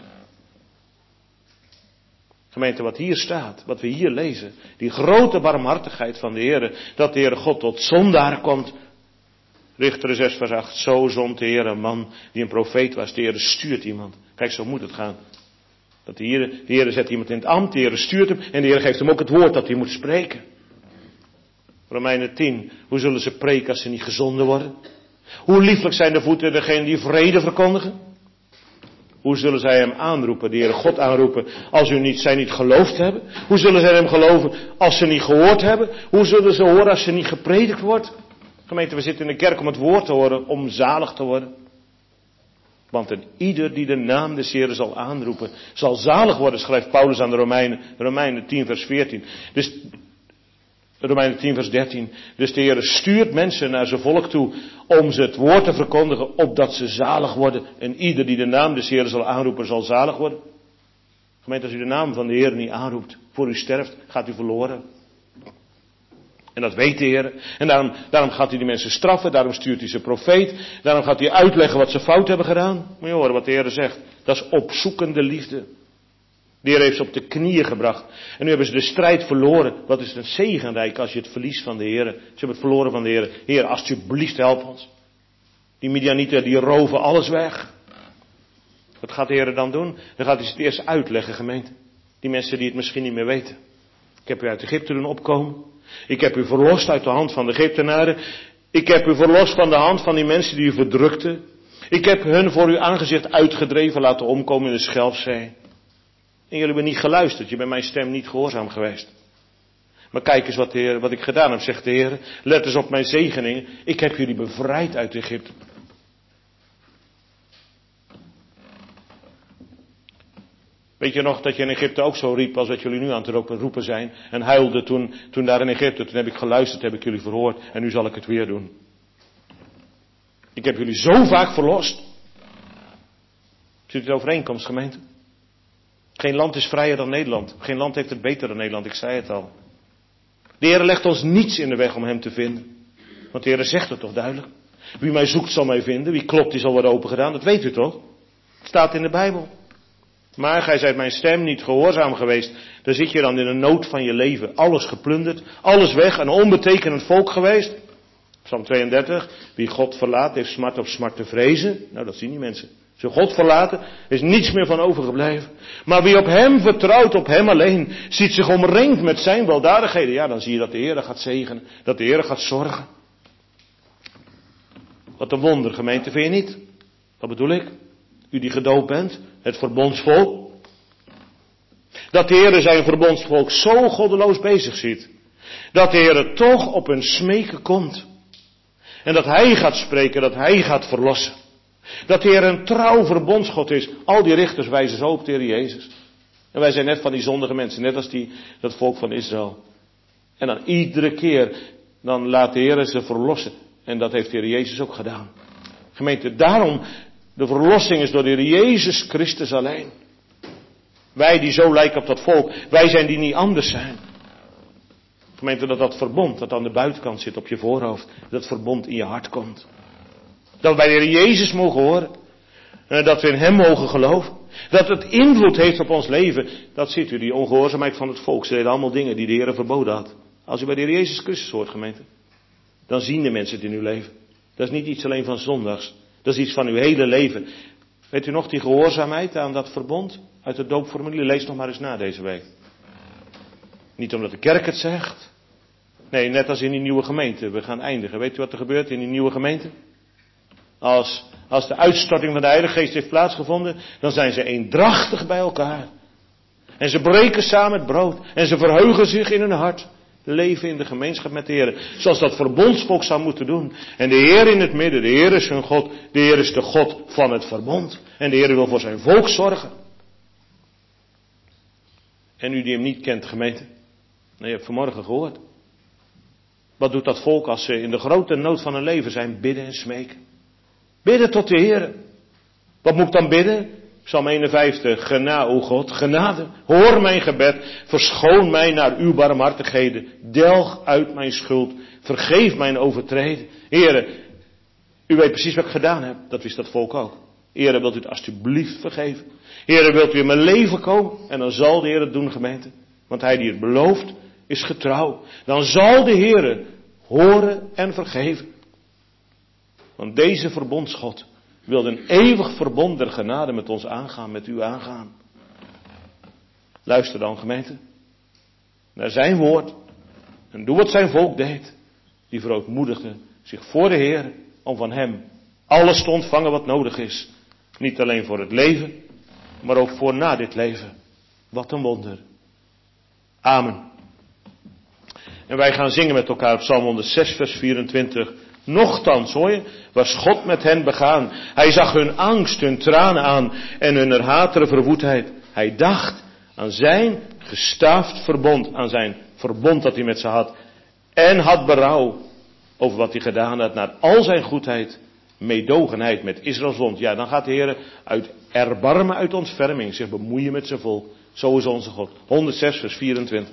Gemeente, wat hier staat, wat we hier lezen. Die grote barmhartigheid van de Heer. Dat de Heer God tot zondaar komt. Richteren 6 vers 8. Zo zond de Heer een man die een profeet was. De Heer stuurt iemand. Kijk, zo moet het gaan. Dat de Heer zet iemand in het ambt. De Heer stuurt hem. En de Heer geeft hem ook het woord dat hij moet spreken. Romeinen 10. Hoe zullen ze preken als ze niet gezonden worden? Hoe lieflijk zijn de voeten degenen die vrede verkondigen? Hoe zullen zij hem aanroepen, de Heere God aanroepen, als zij niet geloofd hebben? Hoe zullen zij hem geloven als ze niet gehoord hebben? Hoe zullen ze horen als ze niet gepredikt wordt? Gemeente, we zitten in de kerk om het woord te horen, om zalig te worden. Want een ieder die de naam des Heeren zal aanroepen, zal zalig worden, schrijft Paulus aan de Romeinen. Romeinen 10 vers 14. Dus, Romeinen 10 vers 13. Dus de Heer stuurt mensen naar zijn volk toe om ze het woord te verkondigen, opdat ze zalig worden. En ieder die de naam des Heeren zal aanroepen, zal zalig worden. Gemeente, als u de naam van de Heer niet aanroept, voor u sterft, gaat u verloren. En dat weet de Heer. En daarom gaat hij die mensen straffen, daarom stuurt hij zijn profeet, daarom gaat hij uitleggen wat ze fout hebben gedaan. Moet je horen wat de Heer zegt. Dat is opzoekende liefde. De Heer heeft ze op de knieën gebracht. En nu hebben ze de strijd verloren. Wat is het een zegenrijk als je het verliest van de Heer. Ze hebben het verloren van de Heer. Heer, alsjeblieft help ons. Die Midianieten die roven alles weg. Wat gaat de Heer dan doen? Dan gaat hij het eerst uitleggen, gemeente. Die mensen die het misschien niet meer weten. Ik heb u uit Egypte doen opkomen. Ik heb u verlost uit de hand van de Egyptenaren. Ik heb u verlost van de hand van die mensen die u verdrukten. Ik heb hun voor uw aangezicht uitgedreven laten omkomen in de Schelfzee. En jullie hebben niet geluisterd. Je bent mijn stem niet gehoorzaam geweest. Maar kijk eens wat ik gedaan heb, zegt de Heer. Let eens op mijn zegeningen. Ik heb jullie bevrijd uit Egypte. Weet je nog dat je in Egypte ook zo riep als wat jullie nu aan het roepen zijn. En huilde toen daar in Egypte. Toen heb ik geluisterd, heb ik jullie verhoord. En nu zal ik het weer doen. Ik heb jullie zo vaak verlost. Ziet u de overeenkomst, gemeente? Geen land is vrijer dan Nederland. Geen land heeft het beter dan Nederland, ik zei het al. De Heer legt ons niets in de weg om hem te vinden. Want de Heer zegt het toch duidelijk. Wie mij zoekt zal mij vinden. Wie klopt die zal worden opengedaan. Dat weet u toch? Het staat in de Bijbel. Maar gij zijt mijn stem niet gehoorzaam geweest. Dan zit je dan in de nood van je leven. Alles geplunderd. Alles weg. Een onbetekenend volk geweest. Psalm 32. Wie God verlaat heeft smart op smart te vrezen. Nou, dat zien die mensen. Ze God verlaten, is niets meer van overgebleven. Maar wie op hem vertrouwt, op hem alleen, ziet zich omringd met zijn weldadigheden. Ja, dan zie je dat de Heer gaat zegenen. Dat de Heer gaat zorgen. Wat een wonder, gemeente, vind je niet? Wat bedoel ik? U die gedoopt bent, het verbondsvolk. Dat de Heer zijn verbondsvolk zo goddeloos bezig ziet. Dat de Heer toch op hun smeken komt. En dat Hij gaat spreken, dat Hij gaat verlossen. Dat de Heer een trouw verbondsgod is. Al die richters wijzen zo op de Heer Jezus. En wij zijn net van die zondige mensen, net als dat volk van Israël. En dan iedere keer, dan laat de Heer ze verlossen. En dat heeft de Heer Jezus ook gedaan. Gemeente, daarom, de verlossing is door de Heer Jezus Christus alleen. Wij die zo lijken op dat volk, wij zijn die niet anders zijn. Gemeente, dat verbond dat aan de buitenkant zit op je voorhoofd, dat verbond in je hart komt. Dat we bij de Heer Jezus mogen horen. Dat we in Hem mogen geloven. Dat het invloed heeft op ons leven. Dat ziet u, die ongehoorzaamheid van het volk. Ze deden allemaal dingen die de Heer verboden had. Als u bij de Heer Jezus Christus hoort, gemeente. Dan zien de mensen het in uw leven. Dat is niet iets alleen van zondags. Dat is iets van uw hele leven. Weet u nog die gehoorzaamheid aan dat verbond? Uit het doopformulier. Lees nog maar eens na deze week. Niet omdat de kerk het zegt. Nee, net als in die nieuwe gemeente. We gaan eindigen. Weet u wat er gebeurt in die nieuwe gemeente? Als de uitstorting van de Heilige Geest heeft plaatsgevonden, dan zijn ze eendrachtig bij elkaar. En ze breken samen het brood. En ze verheugen zich in hun hart. Leven in de gemeenschap met de Heer. Zoals dat verbondsvolk zou moeten doen. En de Heer in het midden. De Heer is hun God. De Heer is de God van het verbond. En de Heer wil voor zijn volk zorgen. En u die hem niet kent, gemeente. Nou, je hebt vanmorgen gehoord. Wat doet dat volk als ze in de grote nood van hun leven zijn? Bidden en smeken. Bidden tot de Heer. Wat moet ik dan bidden? Psalm 51. Genade, o God, genade. Hoor mijn gebed. Verschoon mij naar uw barmhartigheden. Delg uit mijn schuld. Vergeef mijn overtreden. Heere, u weet precies wat ik gedaan heb. Dat wist dat volk ook. Heere, wilt u het alsjeblieft vergeven? Heere, wilt u in mijn leven komen? En dan zal de Heer het doen, gemeente. Want hij die het belooft, is getrouw. Dan zal de Heer horen en vergeven. Want deze verbondsgod wil een eeuwig verbond der genade met ons aangaan, met u aangaan. Luister dan, gemeente, naar zijn woord. En doe wat zijn volk deed. Die verootmoedigde zich voor de Heer om van hem alles te ontvangen wat nodig is. Niet alleen voor het leven, maar ook voor na dit leven. Wat een wonder. Amen. En wij gaan zingen met elkaar op Psalm 106 vers 24. Nochtans, hoor je, was God met hen begaan. Hij zag hun angst, hun tranen aan en hun hatere verwoedheid. Hij dacht aan zijn gestaafd verbond, aan zijn verbond dat hij met ze had. En had berouw over wat hij gedaan had, naar al zijn goedheid, meedogenheid met Israëls zond. Ja, dan gaat de Heer uit erbarmen, uit ontferming zich bemoeien met zijn volk. Zo is onze God. 106 vers 24.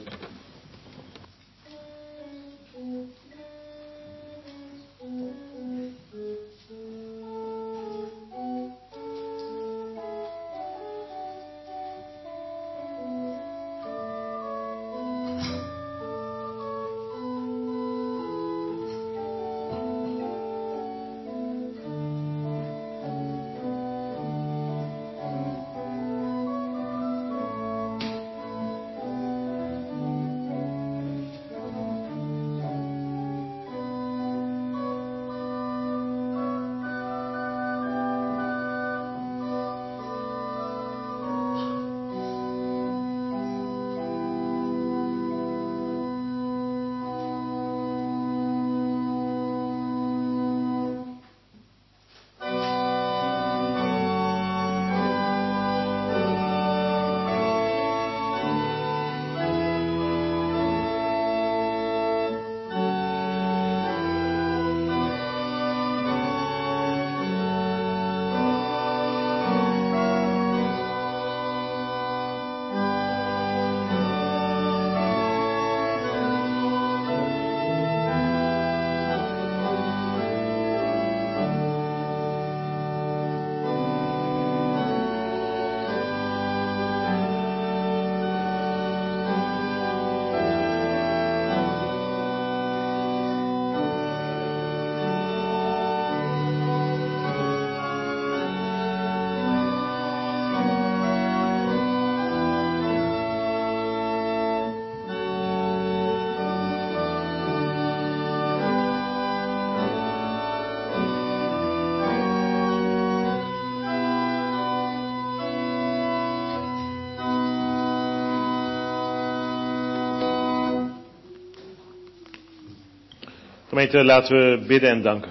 Gemeente, laten we bidden en danken.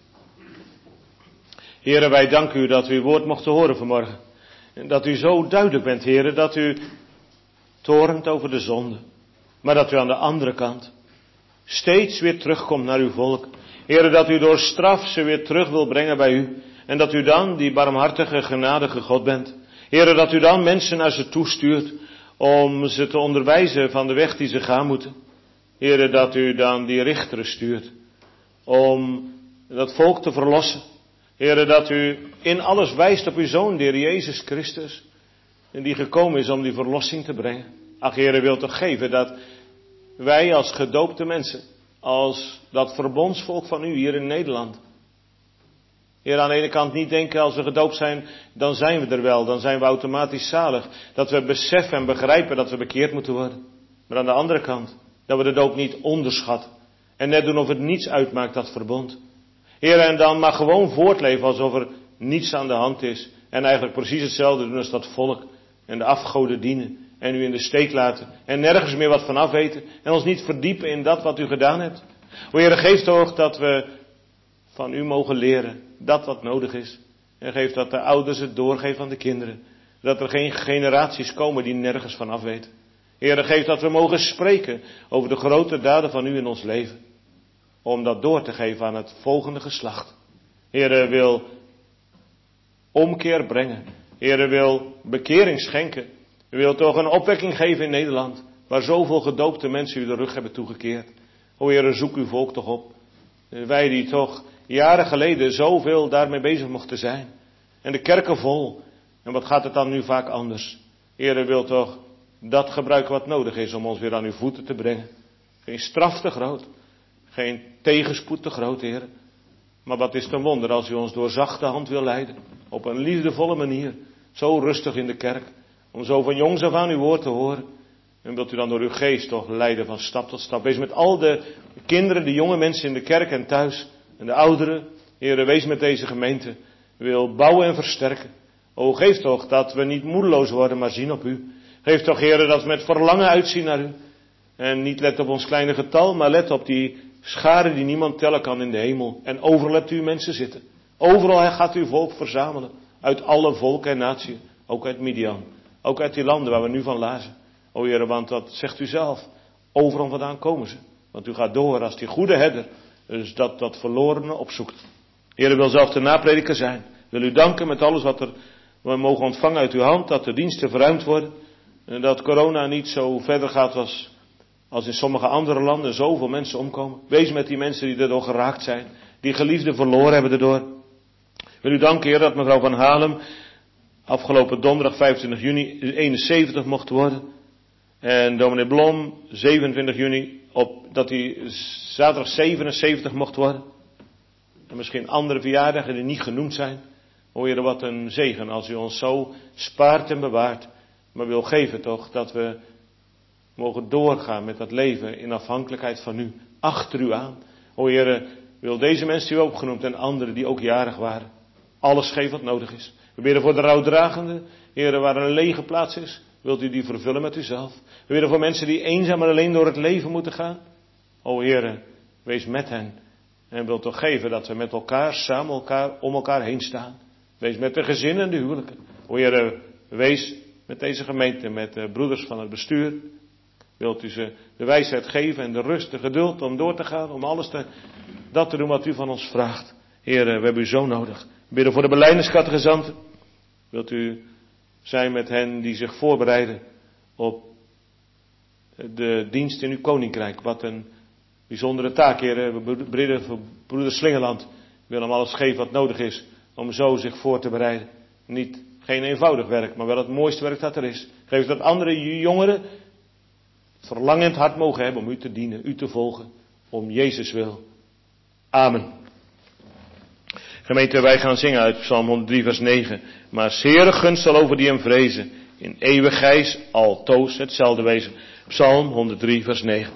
Heren, wij danken u dat we uw woord mochten horen vanmorgen. En dat u zo duidelijk bent, heren, dat u torent over de zonde. Maar dat u aan de andere kant steeds weer terugkomt naar uw volk. Heren, dat u door straf ze weer terug wil brengen bij u. En dat u dan die barmhartige, genadige God bent. Heren, dat u dan mensen naar ze toestuurt om ze te onderwijzen van de weg die ze gaan moeten. Heere, dat u dan die richteren stuurt om dat volk te verlossen. Heere, dat u in alles wijst op uw Zoon, de Heer Jezus Christus, en die gekomen is om die verlossing te brengen. Ach, Heere, wilt toch geven dat wij als gedoopte mensen, als dat verbondsvolk van u hier in Nederland, Heer, aan de ene kant niet denken als we gedoopt zijn, dan zijn we er wel, dan zijn we automatisch zalig. Dat we beseffen en begrijpen dat we bekeerd moeten worden. Maar aan de andere kant, dat we de doop niet onderschatten. En net doen of het niets uitmaakt, dat verbond. Heer, en dan maar gewoon voortleven alsof er niets aan de hand is. En eigenlijk precies hetzelfde doen als dat volk. En de afgoden dienen. En u in de steek laten. En nergens meer wat vanaf weten. En ons niet verdiepen in dat wat u gedaan hebt. O Heer, geef toch dat we van u mogen leren. Dat wat nodig is. En geef dat de ouders het doorgeven aan de kinderen. Dat er geen generaties komen die nergens vanaf weten. Heer, geef dat we mogen spreken over de grote daden van u in ons leven. Om dat door te geven aan het volgende geslacht. Heer, wil omkeer brengen. Heer, wil bekering schenken. U wilt toch een opwekking geven in Nederland. Waar zoveel gedoopte mensen u de rug hebben toegekeerd. O Heer, zoek uw volk toch op. Wij die toch jaren geleden zoveel daarmee bezig mochten zijn. En de kerken vol. En wat gaat het dan nu vaak anders? Heer, wil toch dat gebruiken wat nodig is om ons weer aan uw voeten te brengen. Geen straf te groot. Geen tegenspoed te groot, Heer. Maar wat is het een wonder als u ons door zachte hand wil leiden. Op een liefdevolle manier. Zo rustig in de kerk. Om zo van jongs af aan uw woord te horen. En wilt u dan door uw geest toch leiden van stap tot stap. Wees met al de kinderen, de jonge mensen in de kerk en thuis. En de ouderen. Heer, wees met deze gemeente. Wil bouwen en versterken. O, geef toch dat we niet moedeloos worden, maar zien op u. Geef toch, Heer, dat we met verlangen uitzien naar u. En niet let op ons kleine getal, maar let op die scharen die niemand tellen kan in de hemel. En overal hebt u mensen zitten. Overal gaat u volk verzamelen. Uit alle volken en naties. Ook uit Midian. Ook uit die landen waar we nu van lazen. O Heer, want dat zegt u zelf. Overal vandaan komen ze. Want u gaat door als die goede herder. Dus dat verlorene opzoekt. Heer wil zelf de naprediker zijn. Wil u danken met alles wat we mogen ontvangen uit uw hand. Dat de diensten verruimd worden. En dat corona niet zo verder gaat als in sommige andere landen. Zoveel mensen omkomen. Wees met die mensen die erdoor geraakt zijn. Die geliefden verloren hebben erdoor. Wil u danken, Heer, dat mevrouw Van Halem afgelopen donderdag 25 juni 71 mocht worden. En dominee Blom 27 juni dat hij zaterdag 77 mocht worden. En misschien andere verjaardagen die niet genoemd zijn. O Heer, wat een zegen als u ons zo spaart en bewaart. Maar wil geven toch dat we mogen doorgaan met dat leven in afhankelijkheid van u. Achter u aan. O Heer, wil deze mensen die u opgenoemd en anderen die ook jarig waren. Alles geven wat nodig is. We bidden voor de rouwdragende. Heer, waar een lege plaats is. Wilt u die vervullen met uzelf. We bidden voor mensen die eenzaam en alleen door het leven moeten gaan. O Heer, wees met hen. En wilt toch geven dat we met elkaar, samen om elkaar heen staan. Wees met de gezinnen en de huwelijken. O Heer, wees met deze gemeente, met de broeders van het bestuur. Wilt u ze de wijsheid geven en de rust, de geduld om door te gaan. Om alles dat te doen wat u van ons vraagt. Heer, we hebben u zo nodig. We bidden voor de belijdenskatechizanten. Wilt u zijn met hen die zich voorbereiden op de dienst in uw koninkrijk. Wat een bijzondere taak, Heer. We bidden voor broeder Slingerland. We willen hem alles geven wat nodig is om zo zich voor te bereiden. Geen eenvoudig werk, maar wel het mooiste werk dat er is. Geef dat andere jongeren verlangend hart mogen hebben om u te dienen, u te volgen. Om Jezus wil. Amen. Gemeente, wij gaan zingen uit Psalm 103 vers 9. Maar Heere gunst zal over die hem vrezen. In eeuwigheid altoos hetzelfde wezen. Psalm 103 vers 9.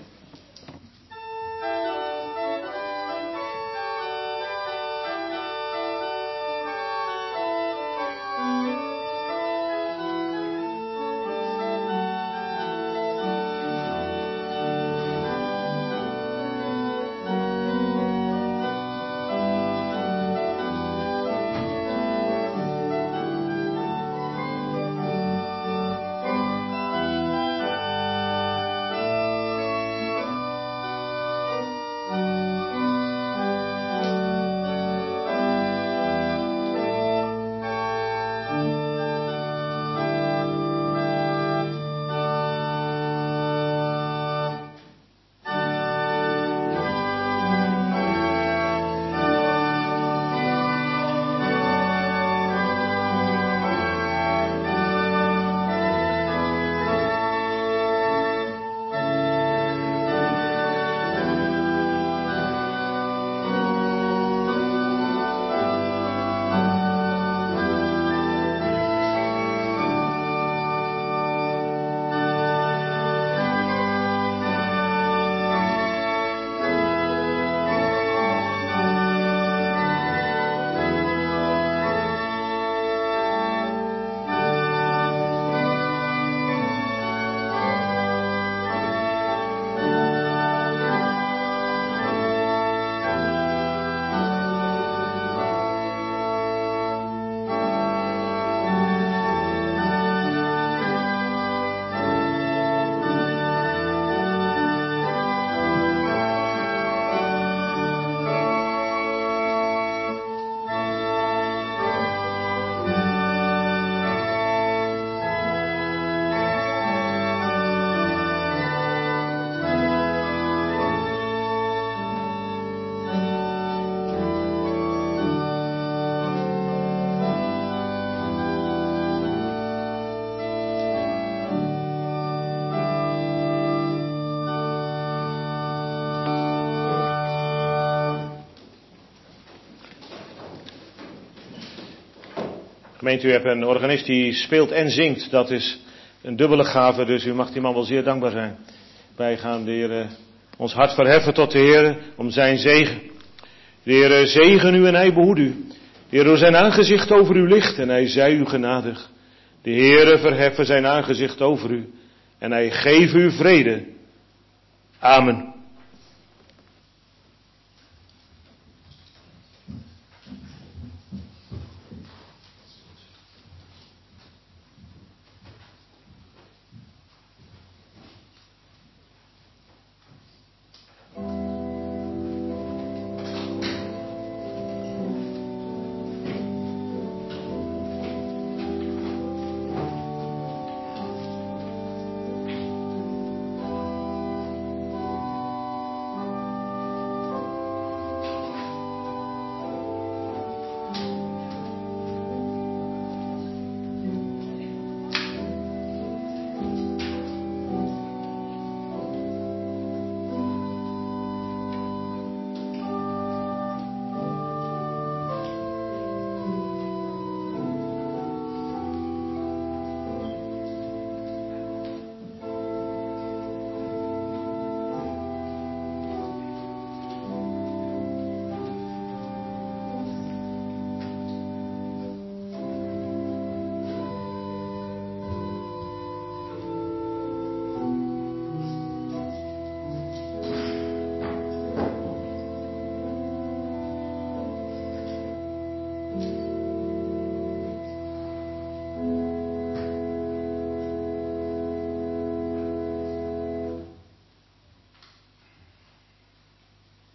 Gemeente, u hebt een organist die speelt en zingt. Dat is een dubbele gave, dus u mag die man wel zeer dankbaar zijn. Wij gaan de Heer ons hart verheffen tot de Heer om zijn zegen. De Heer zegen u en hij behoed u. De Heer door zijn aangezicht over u licht en hij zij u genadig. De Heer verheffen zijn aangezicht over u en hij geeft u vrede. Amen.